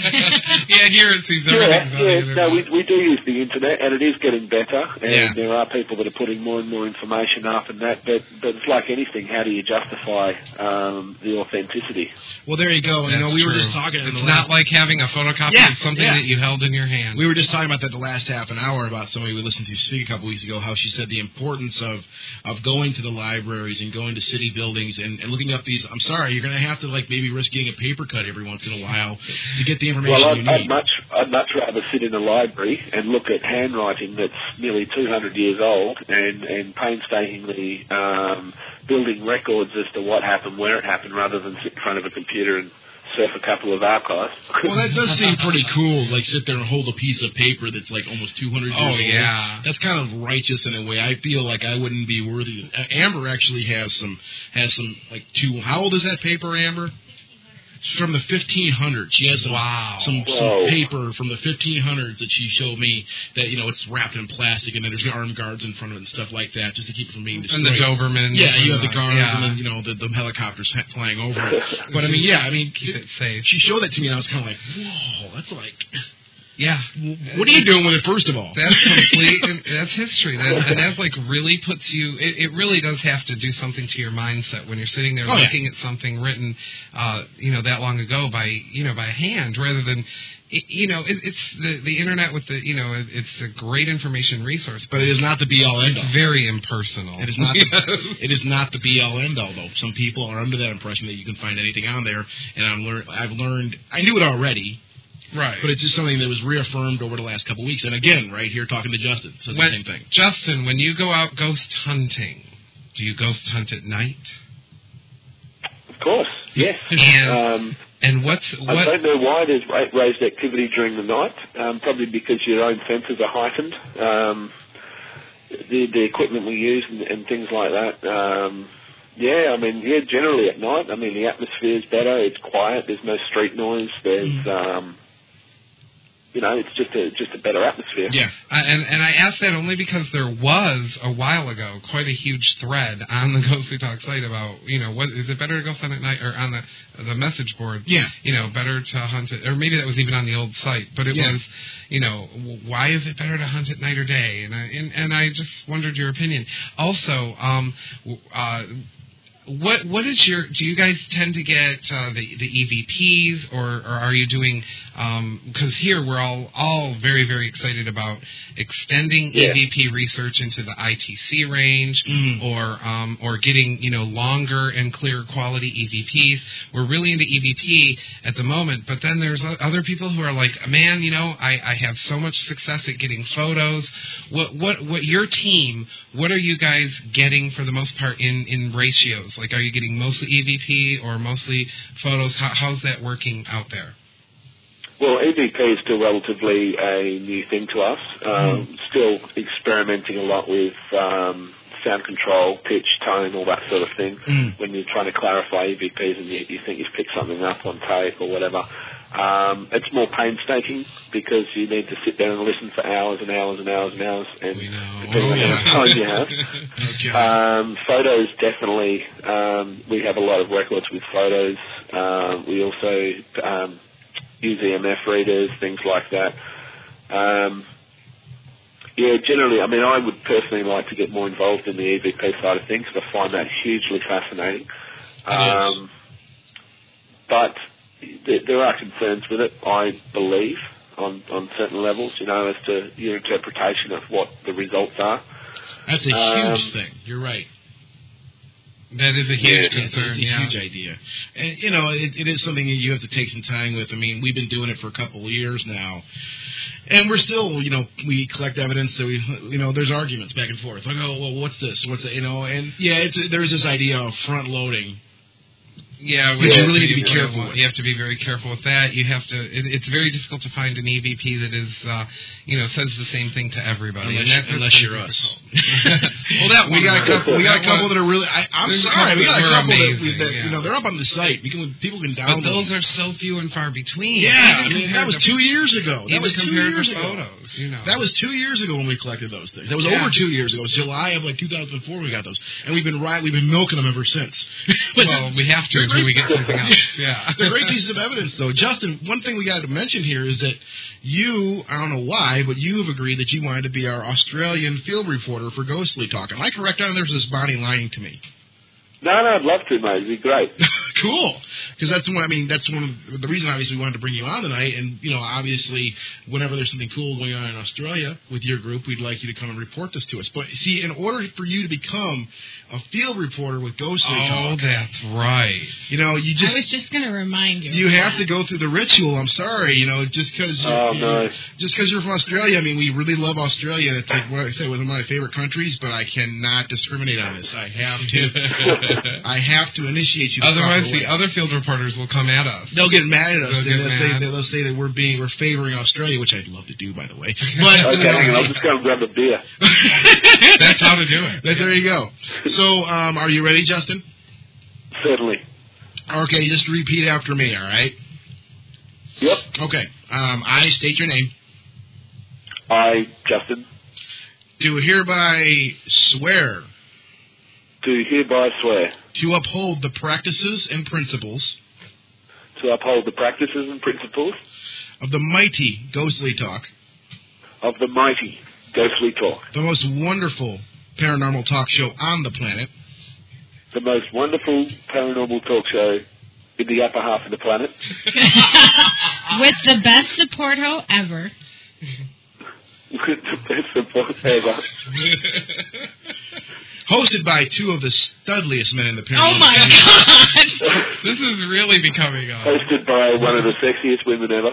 [SPEAKER 3] yeah, here it seems
[SPEAKER 6] yeah,
[SPEAKER 3] everything's on
[SPEAKER 6] yeah,
[SPEAKER 3] the internet.
[SPEAKER 6] No, we, we do use the internet, and it is getting better, and
[SPEAKER 1] yeah.
[SPEAKER 6] there are people that are putting more and more information up and that, but, but it's like anything, how do you justify um, the authenticity?
[SPEAKER 1] Well, there you go.
[SPEAKER 3] That's
[SPEAKER 1] you know, we
[SPEAKER 3] true.
[SPEAKER 1] were just talking...
[SPEAKER 3] It's
[SPEAKER 1] in the
[SPEAKER 3] not
[SPEAKER 1] last...
[SPEAKER 3] like having a photocopy
[SPEAKER 1] yeah,
[SPEAKER 3] of something
[SPEAKER 1] yeah.
[SPEAKER 3] that you held in your hand.
[SPEAKER 1] We were just talking about that the last half an hour about somebody we listened to speak a couple weeks ago, how she said the importance of, of going to the libraries and going to city buildings and, and looking up these... I'm sorry, you're going to have to like maybe risk getting a paper cut every once in a while to get the information
[SPEAKER 6] well, I'd,
[SPEAKER 1] you need.
[SPEAKER 6] I'd much, I'd much rather sit in a library and look at handwriting that's nearly two hundred years old and, and painstakingly um, building records as to what happened, where it happened, rather than sit in front of a computer and surf a couple of archives.
[SPEAKER 1] Well, that does seem pretty cool, like sit there and hold a piece of paper that's like almost two hundred years
[SPEAKER 3] oh,
[SPEAKER 1] old.
[SPEAKER 3] yeah.
[SPEAKER 1] That's kind of righteous in a way. I feel like I wouldn't be worthy. Amber actually has some, has some like two, how old is that paper, Amber? It's from the fifteen hundreds. She has some,
[SPEAKER 3] wow.
[SPEAKER 1] some, some paper from the fifteen hundreds that she showed me that, you know, it's wrapped in plastic and then there's armed guards in front of it and stuff like that just to keep it from being destroyed.
[SPEAKER 3] And the Doberman.
[SPEAKER 1] Yeah, you have the
[SPEAKER 3] uh,
[SPEAKER 1] guards
[SPEAKER 3] yeah.
[SPEAKER 1] and then, you know, the, the helicopters flying over it. But, I mean, yeah, I mean,
[SPEAKER 3] keep it safe.
[SPEAKER 1] She showed that to me and I was kind of like, whoa, that's like...
[SPEAKER 3] Yeah.
[SPEAKER 1] What are you doing with it, first of all?
[SPEAKER 3] That's complete, and that's history. That, and that, like, really puts you, it, it really does have to do something to your mindset when you're sitting there
[SPEAKER 1] oh,
[SPEAKER 3] looking
[SPEAKER 1] yeah.
[SPEAKER 3] at something written, uh, you know, that long ago by, you know, by hand, rather than, you know, it, it's the, the internet with the, you know, it, it's a great information resource.
[SPEAKER 1] But it is not the be-all, end-all.
[SPEAKER 3] It's very impersonal.
[SPEAKER 1] It is not the, it is not the be-all, end-all, though. Some people are under that impression that you can find anything on there, and I'm lear- I've learned, I knew it already,
[SPEAKER 3] right.
[SPEAKER 1] But it's just something that was reaffirmed over the last couple of weeks. And again, right here talking to Justin, says
[SPEAKER 3] when,
[SPEAKER 1] the same thing.
[SPEAKER 3] Justin, when you go out ghost hunting, do you ghost hunt at night?
[SPEAKER 6] Of course, yes.
[SPEAKER 3] And,
[SPEAKER 6] um,
[SPEAKER 3] and what's what?
[SPEAKER 6] I don't know why there's raised activity during the night. Um, probably because your own senses are heightened. Um, the the equipment we use and, and things like that. Um, Yeah, I mean, yeah, generally at night, I mean, the atmosphere is better, it's quiet, there's no street noise, there's, mm. um, you know, it's just a just a better atmosphere.
[SPEAKER 3] Yeah, uh, and and I asked that only because there was, a while ago, quite a huge thread on the Ghostly Talk site about, you know, what is it better to go hunt at night, or on the the message board,
[SPEAKER 1] yeah.
[SPEAKER 3] you know, better to hunt it, or maybe that was even on the old site, but it
[SPEAKER 1] yeah.
[SPEAKER 3] was, you know, why is it better to hunt at night or day? And I, and, and I just wondered your opinion. Also, um, uh, what what is your? Do you guys tend to get uh, the the E V Ps, or, or are you doing? Because um, here we're all all very very excited about extending yeah. E V P research into the I T C range, mm. or um, or getting you know longer and clearer quality E V Ps. We're really into E V P at the moment, but then there's other people who are like, man, you know, I, I have so much success at getting photos. What what what your team? What are you guys getting for the most part in, in ratios? Like, are you getting mostly E V P or mostly photos? How, how's that working out there?
[SPEAKER 6] Well, E V P is still relatively a new thing to us. Um, mm. Still experimenting a lot with um, sound control, pitch, tone, all that sort of thing. Mm. When you're trying to clarify E V Ps and you, you think you've picked something up on tape or whatever. Um, it's more painstaking because you need to sit down and listen for hours and hours and hours and hours, and depending
[SPEAKER 1] oh,
[SPEAKER 6] on
[SPEAKER 1] yeah.
[SPEAKER 6] how much time you have. okay. um, photos, definitely. Um, we have a lot of records with photos. Uh, we also um, use E M F readers, things like that. Um, yeah, generally, I mean, I would personally like to get more involved in the E V P side of things because I find that hugely fascinating. Um, but there are concerns with it, I believe, on, on certain levels, you know, as to your interpretation of what the results are.
[SPEAKER 1] That's a um, huge thing. You're right.
[SPEAKER 3] That is a huge
[SPEAKER 1] yeah,
[SPEAKER 3] concern.
[SPEAKER 1] It's a
[SPEAKER 3] yeah.
[SPEAKER 1] huge idea. And, you know, it, it is something that you have to take some time with. I mean, we've been doing it for a couple of years now. And we're still, you know, we collect evidence that we, you know, there's arguments back and forth. Like, oh, well, what's this? What's that? You know, and, yeah, it's, there's this idea of front-loading.
[SPEAKER 3] Yeah,
[SPEAKER 1] which you really need to be careful with.
[SPEAKER 3] You have to be very careful with that. You have to. It, it's very difficult to find an E V P that is, uh, you know, says the same thing to everybody.
[SPEAKER 1] Unless,
[SPEAKER 3] and that,
[SPEAKER 1] unless you're us.
[SPEAKER 3] well, that
[SPEAKER 1] we got a couple. We got a couple that are really. I, I'm
[SPEAKER 3] There's
[SPEAKER 1] sorry. We got a couple
[SPEAKER 3] amazing,
[SPEAKER 1] that, we, that
[SPEAKER 3] yeah.
[SPEAKER 1] you know they're up on the site. We can people can download.
[SPEAKER 3] But those are so few and far between.
[SPEAKER 1] Yeah, I mean that was two years ago. That
[SPEAKER 3] Even
[SPEAKER 1] was two years ago.
[SPEAKER 3] Photos, you know.
[SPEAKER 1] That was two years ago when we collected those things. That was
[SPEAKER 3] yeah.
[SPEAKER 1] over two years ago. It was July of like two thousand four. We got those, and we've been right. We've been milking them ever since.
[SPEAKER 3] Well, we have to until we get something else. Yeah.
[SPEAKER 1] They're great pieces of evidence, though. Justin, one thing we got to mention here is that you, I don't know why, but you have agreed that you wanted to be our Australian field reporter for Ghostly Talk. Am I correct on there's this Bonnie lying to me?
[SPEAKER 6] No, no, I'd love to, mate. It'd be great.
[SPEAKER 1] Cool. Because that's one, I mean, that's one of the reason, obviously, we wanted to bring you on tonight. And, you know, obviously, whenever there's something cool going on in Australia with your group, we'd like you to come and report this to us. But, see, in order for you to become a field reporter with Ghostly
[SPEAKER 3] oh,
[SPEAKER 1] Talk.
[SPEAKER 3] Oh, that's right.
[SPEAKER 1] You know, you just.
[SPEAKER 2] I was just going to remind you.
[SPEAKER 1] You have that. to go through the ritual. I'm sorry. You know, just because.
[SPEAKER 6] Oh, no.
[SPEAKER 1] Just because you're from Australia, I mean, we really love Australia. It's like what I say, one of my favorite countries, but I cannot discriminate on this. I have to. I have to initiate you. The
[SPEAKER 3] Otherwise, the other field reporters will come at us.
[SPEAKER 1] They'll get mad at us.
[SPEAKER 3] They'll,
[SPEAKER 1] they'll,
[SPEAKER 3] mad.
[SPEAKER 1] Say, they'll say that we're being we're favoring Australia, which I'd love to do, by the way. But
[SPEAKER 6] okay, hang on, I'll just go and grab a beer.
[SPEAKER 3] That's how to do it.
[SPEAKER 1] That, there you go. So, um, are you ready, Justin?
[SPEAKER 6] Certainly.
[SPEAKER 1] Okay, just repeat after me. All right.
[SPEAKER 6] Yep.
[SPEAKER 1] Okay. Um, I state your name.
[SPEAKER 6] I, Justin.
[SPEAKER 1] Do hereby swear.
[SPEAKER 6] Do hereby swear.
[SPEAKER 1] To uphold the practices and principles.
[SPEAKER 6] To uphold the practices and principles.
[SPEAKER 1] Of the mighty Ghostly Talk.
[SPEAKER 6] Of the mighty Ghostly Talk.
[SPEAKER 1] The most wonderful paranormal talk show on the planet.
[SPEAKER 6] The most wonderful paranormal talk show in the upper half of the planet.
[SPEAKER 2] With the best support ho ever.
[SPEAKER 6] With the best support ever.
[SPEAKER 1] Hosted by two of the studliest men in the paranormal.
[SPEAKER 2] Oh, my God.
[SPEAKER 3] This is really becoming... Uh...
[SPEAKER 6] Hosted by one of the sexiest women ever.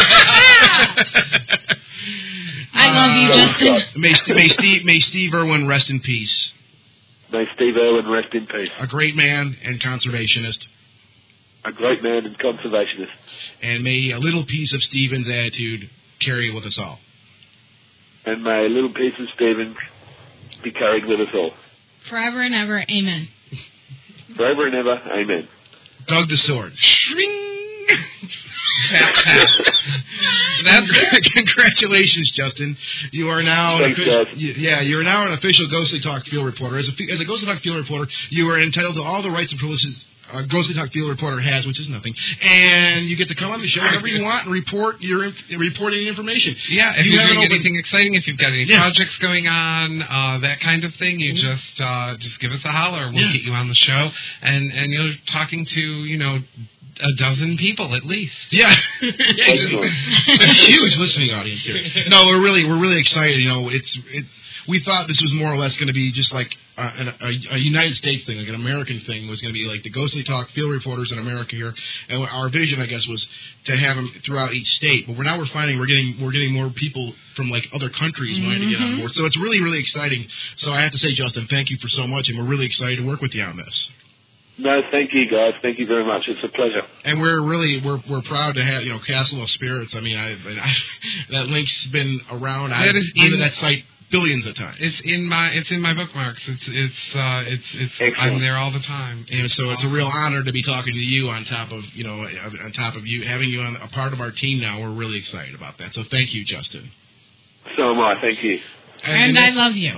[SPEAKER 2] I love you,
[SPEAKER 1] uh,
[SPEAKER 2] Justin.
[SPEAKER 1] May, may, Steve, may Steve Irwin rest in peace.
[SPEAKER 6] May Steve Irwin rest in peace.
[SPEAKER 1] A great man and conservationist.
[SPEAKER 6] A great man and conservationist.
[SPEAKER 1] And may a little piece of Stephen's attitude carry with us all.
[SPEAKER 6] And may a little piece of Stephen be carried with us all.
[SPEAKER 2] Forever and ever, amen.
[SPEAKER 6] Forever and ever, amen.
[SPEAKER 1] Doug the Sword.
[SPEAKER 3] Shring! Tap, tap.
[SPEAKER 1] That's congratulations, Justin. You are now
[SPEAKER 6] Thanks,
[SPEAKER 1] an official,
[SPEAKER 6] guys.
[SPEAKER 1] yeah, you are now an official Ghostly Talk field reporter. As a as a Ghostly Talk field reporter, you are entitled to all the rights and privileges uh, Ghostly Talk Field Reporter has, which is nothing. And you get to come on the show whenever you want and report your inf- report any information.
[SPEAKER 3] Yeah, if
[SPEAKER 1] You
[SPEAKER 3] you're
[SPEAKER 1] have
[SPEAKER 3] doing
[SPEAKER 1] an open-
[SPEAKER 3] anything exciting, if you've got any
[SPEAKER 1] Yeah.
[SPEAKER 3] projects going on, uh, that kind of thing, you
[SPEAKER 1] Mhm.
[SPEAKER 3] just uh, just give us a holler. We'll
[SPEAKER 1] Yeah.
[SPEAKER 3] get you on the show, and and you're talking to you know a dozen people at least.
[SPEAKER 1] Yeah,
[SPEAKER 6] Excellent.
[SPEAKER 1] a huge listening audience here. No, we're really we're really excited. You know, it's it. We thought this was more or less going to be just like uh, an, a, a United States thing, like an American thing. Was going to be like the Ghostly Talk Field Reporters in America here, and our vision, I guess, was to have them throughout each state. But we're now we're finding we're getting we're getting more people from like other countries wanting to get on board. So it's really really exciting. So I have to say, Justin, thank you for so much, and we're really excited to work with you on this.
[SPEAKER 6] No, thank you, guys. Thank you very much. It's a pleasure.
[SPEAKER 1] And we're really we're we're proud to have you know Castle of Spirits. I mean, I, I that link's been around. I've
[SPEAKER 3] That is
[SPEAKER 1] been to
[SPEAKER 3] in-
[SPEAKER 1] that site billions of times.
[SPEAKER 3] It's in my it's in my bookmarks. It's it's uh, it's it's
[SPEAKER 6] Excellent.
[SPEAKER 3] I'm there all the time.
[SPEAKER 1] And so it's a real honor to be talking to you on top of you know on top of you having you on a part of our team now. We're really excited about that. So thank you, Justin.
[SPEAKER 6] So am I. Thank you.
[SPEAKER 2] And I love you.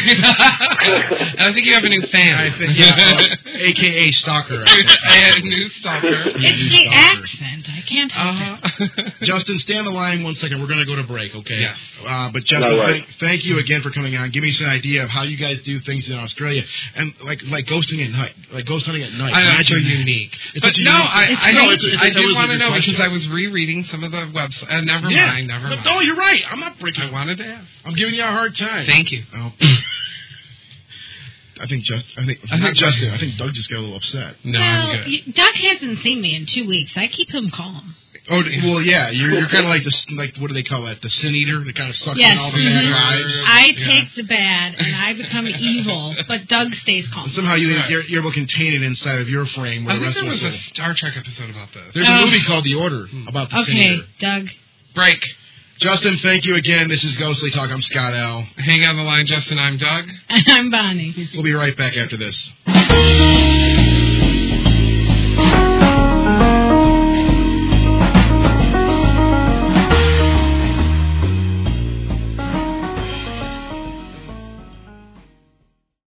[SPEAKER 3] I think you have a new fan.
[SPEAKER 1] I think yeah, uh, A K A stalker. I think.
[SPEAKER 3] I had a new stalker.
[SPEAKER 2] It's the accent. I can't help it.
[SPEAKER 3] Uh-huh.
[SPEAKER 1] Justin, stay on the line one second. We're going to go to break, okay?
[SPEAKER 3] Yes.
[SPEAKER 1] Uh, but Justin,
[SPEAKER 6] No worries.
[SPEAKER 1] thank, thank you again for coming on. Give me some idea of how you guys do things in Australia, and like like ghosting at night, like ghost hunting at night.
[SPEAKER 3] I know, it's so
[SPEAKER 1] Imagine that.
[SPEAKER 3] unique.
[SPEAKER 1] It's
[SPEAKER 3] But
[SPEAKER 1] such a
[SPEAKER 3] no,
[SPEAKER 1] unique-
[SPEAKER 3] I,
[SPEAKER 1] it's-
[SPEAKER 3] I,
[SPEAKER 1] no,
[SPEAKER 3] did-
[SPEAKER 1] it's- it's-
[SPEAKER 3] I
[SPEAKER 1] that
[SPEAKER 3] did
[SPEAKER 1] was a
[SPEAKER 3] want to
[SPEAKER 1] good
[SPEAKER 3] know
[SPEAKER 1] question.
[SPEAKER 3] because I was rereading some of the websites. Uh, never
[SPEAKER 1] Yeah.
[SPEAKER 3] mind, never
[SPEAKER 1] No,
[SPEAKER 3] mind.
[SPEAKER 1] No, you're right. I'm not breaking.
[SPEAKER 3] I wanted to ask.
[SPEAKER 1] I'm giving you a hard time.
[SPEAKER 3] Thank you.
[SPEAKER 1] Oh. I think just I think
[SPEAKER 3] I
[SPEAKER 1] not
[SPEAKER 3] think-
[SPEAKER 1] Justin. I think Doug just got a little upset.
[SPEAKER 3] No,
[SPEAKER 2] well,
[SPEAKER 3] I'm good.
[SPEAKER 2] you- Doug hasn't seen me in two weeks. I keep him calm.
[SPEAKER 1] Oh well, yeah. You're you're kind of like this. Like what do they call that? The sin eater that kind of sucks
[SPEAKER 2] Yes.
[SPEAKER 1] in all the bad
[SPEAKER 2] Mhm.
[SPEAKER 1] vibes.
[SPEAKER 2] I
[SPEAKER 3] Yeah.
[SPEAKER 2] take the bad and I become evil, but Doug stays calm.
[SPEAKER 1] And somehow you
[SPEAKER 3] Right.
[SPEAKER 1] you're, you're able to contain it inside of your frame where
[SPEAKER 3] I
[SPEAKER 1] the
[SPEAKER 3] think
[SPEAKER 1] rest
[SPEAKER 3] there
[SPEAKER 1] of us.
[SPEAKER 3] was a
[SPEAKER 1] will-
[SPEAKER 3] Star Trek episode about this.
[SPEAKER 1] There's
[SPEAKER 2] Oh.
[SPEAKER 1] a movie called The Order about the sin
[SPEAKER 2] Okay,
[SPEAKER 1] eater.
[SPEAKER 2] Doug.
[SPEAKER 3] Break.
[SPEAKER 1] Justin, thank you again. This is Ghostly Talk. I'm Scott L.
[SPEAKER 3] Hang on the line, Justin. I'm Doug.
[SPEAKER 2] And I'm Bonnie.
[SPEAKER 1] We'll be right back after this.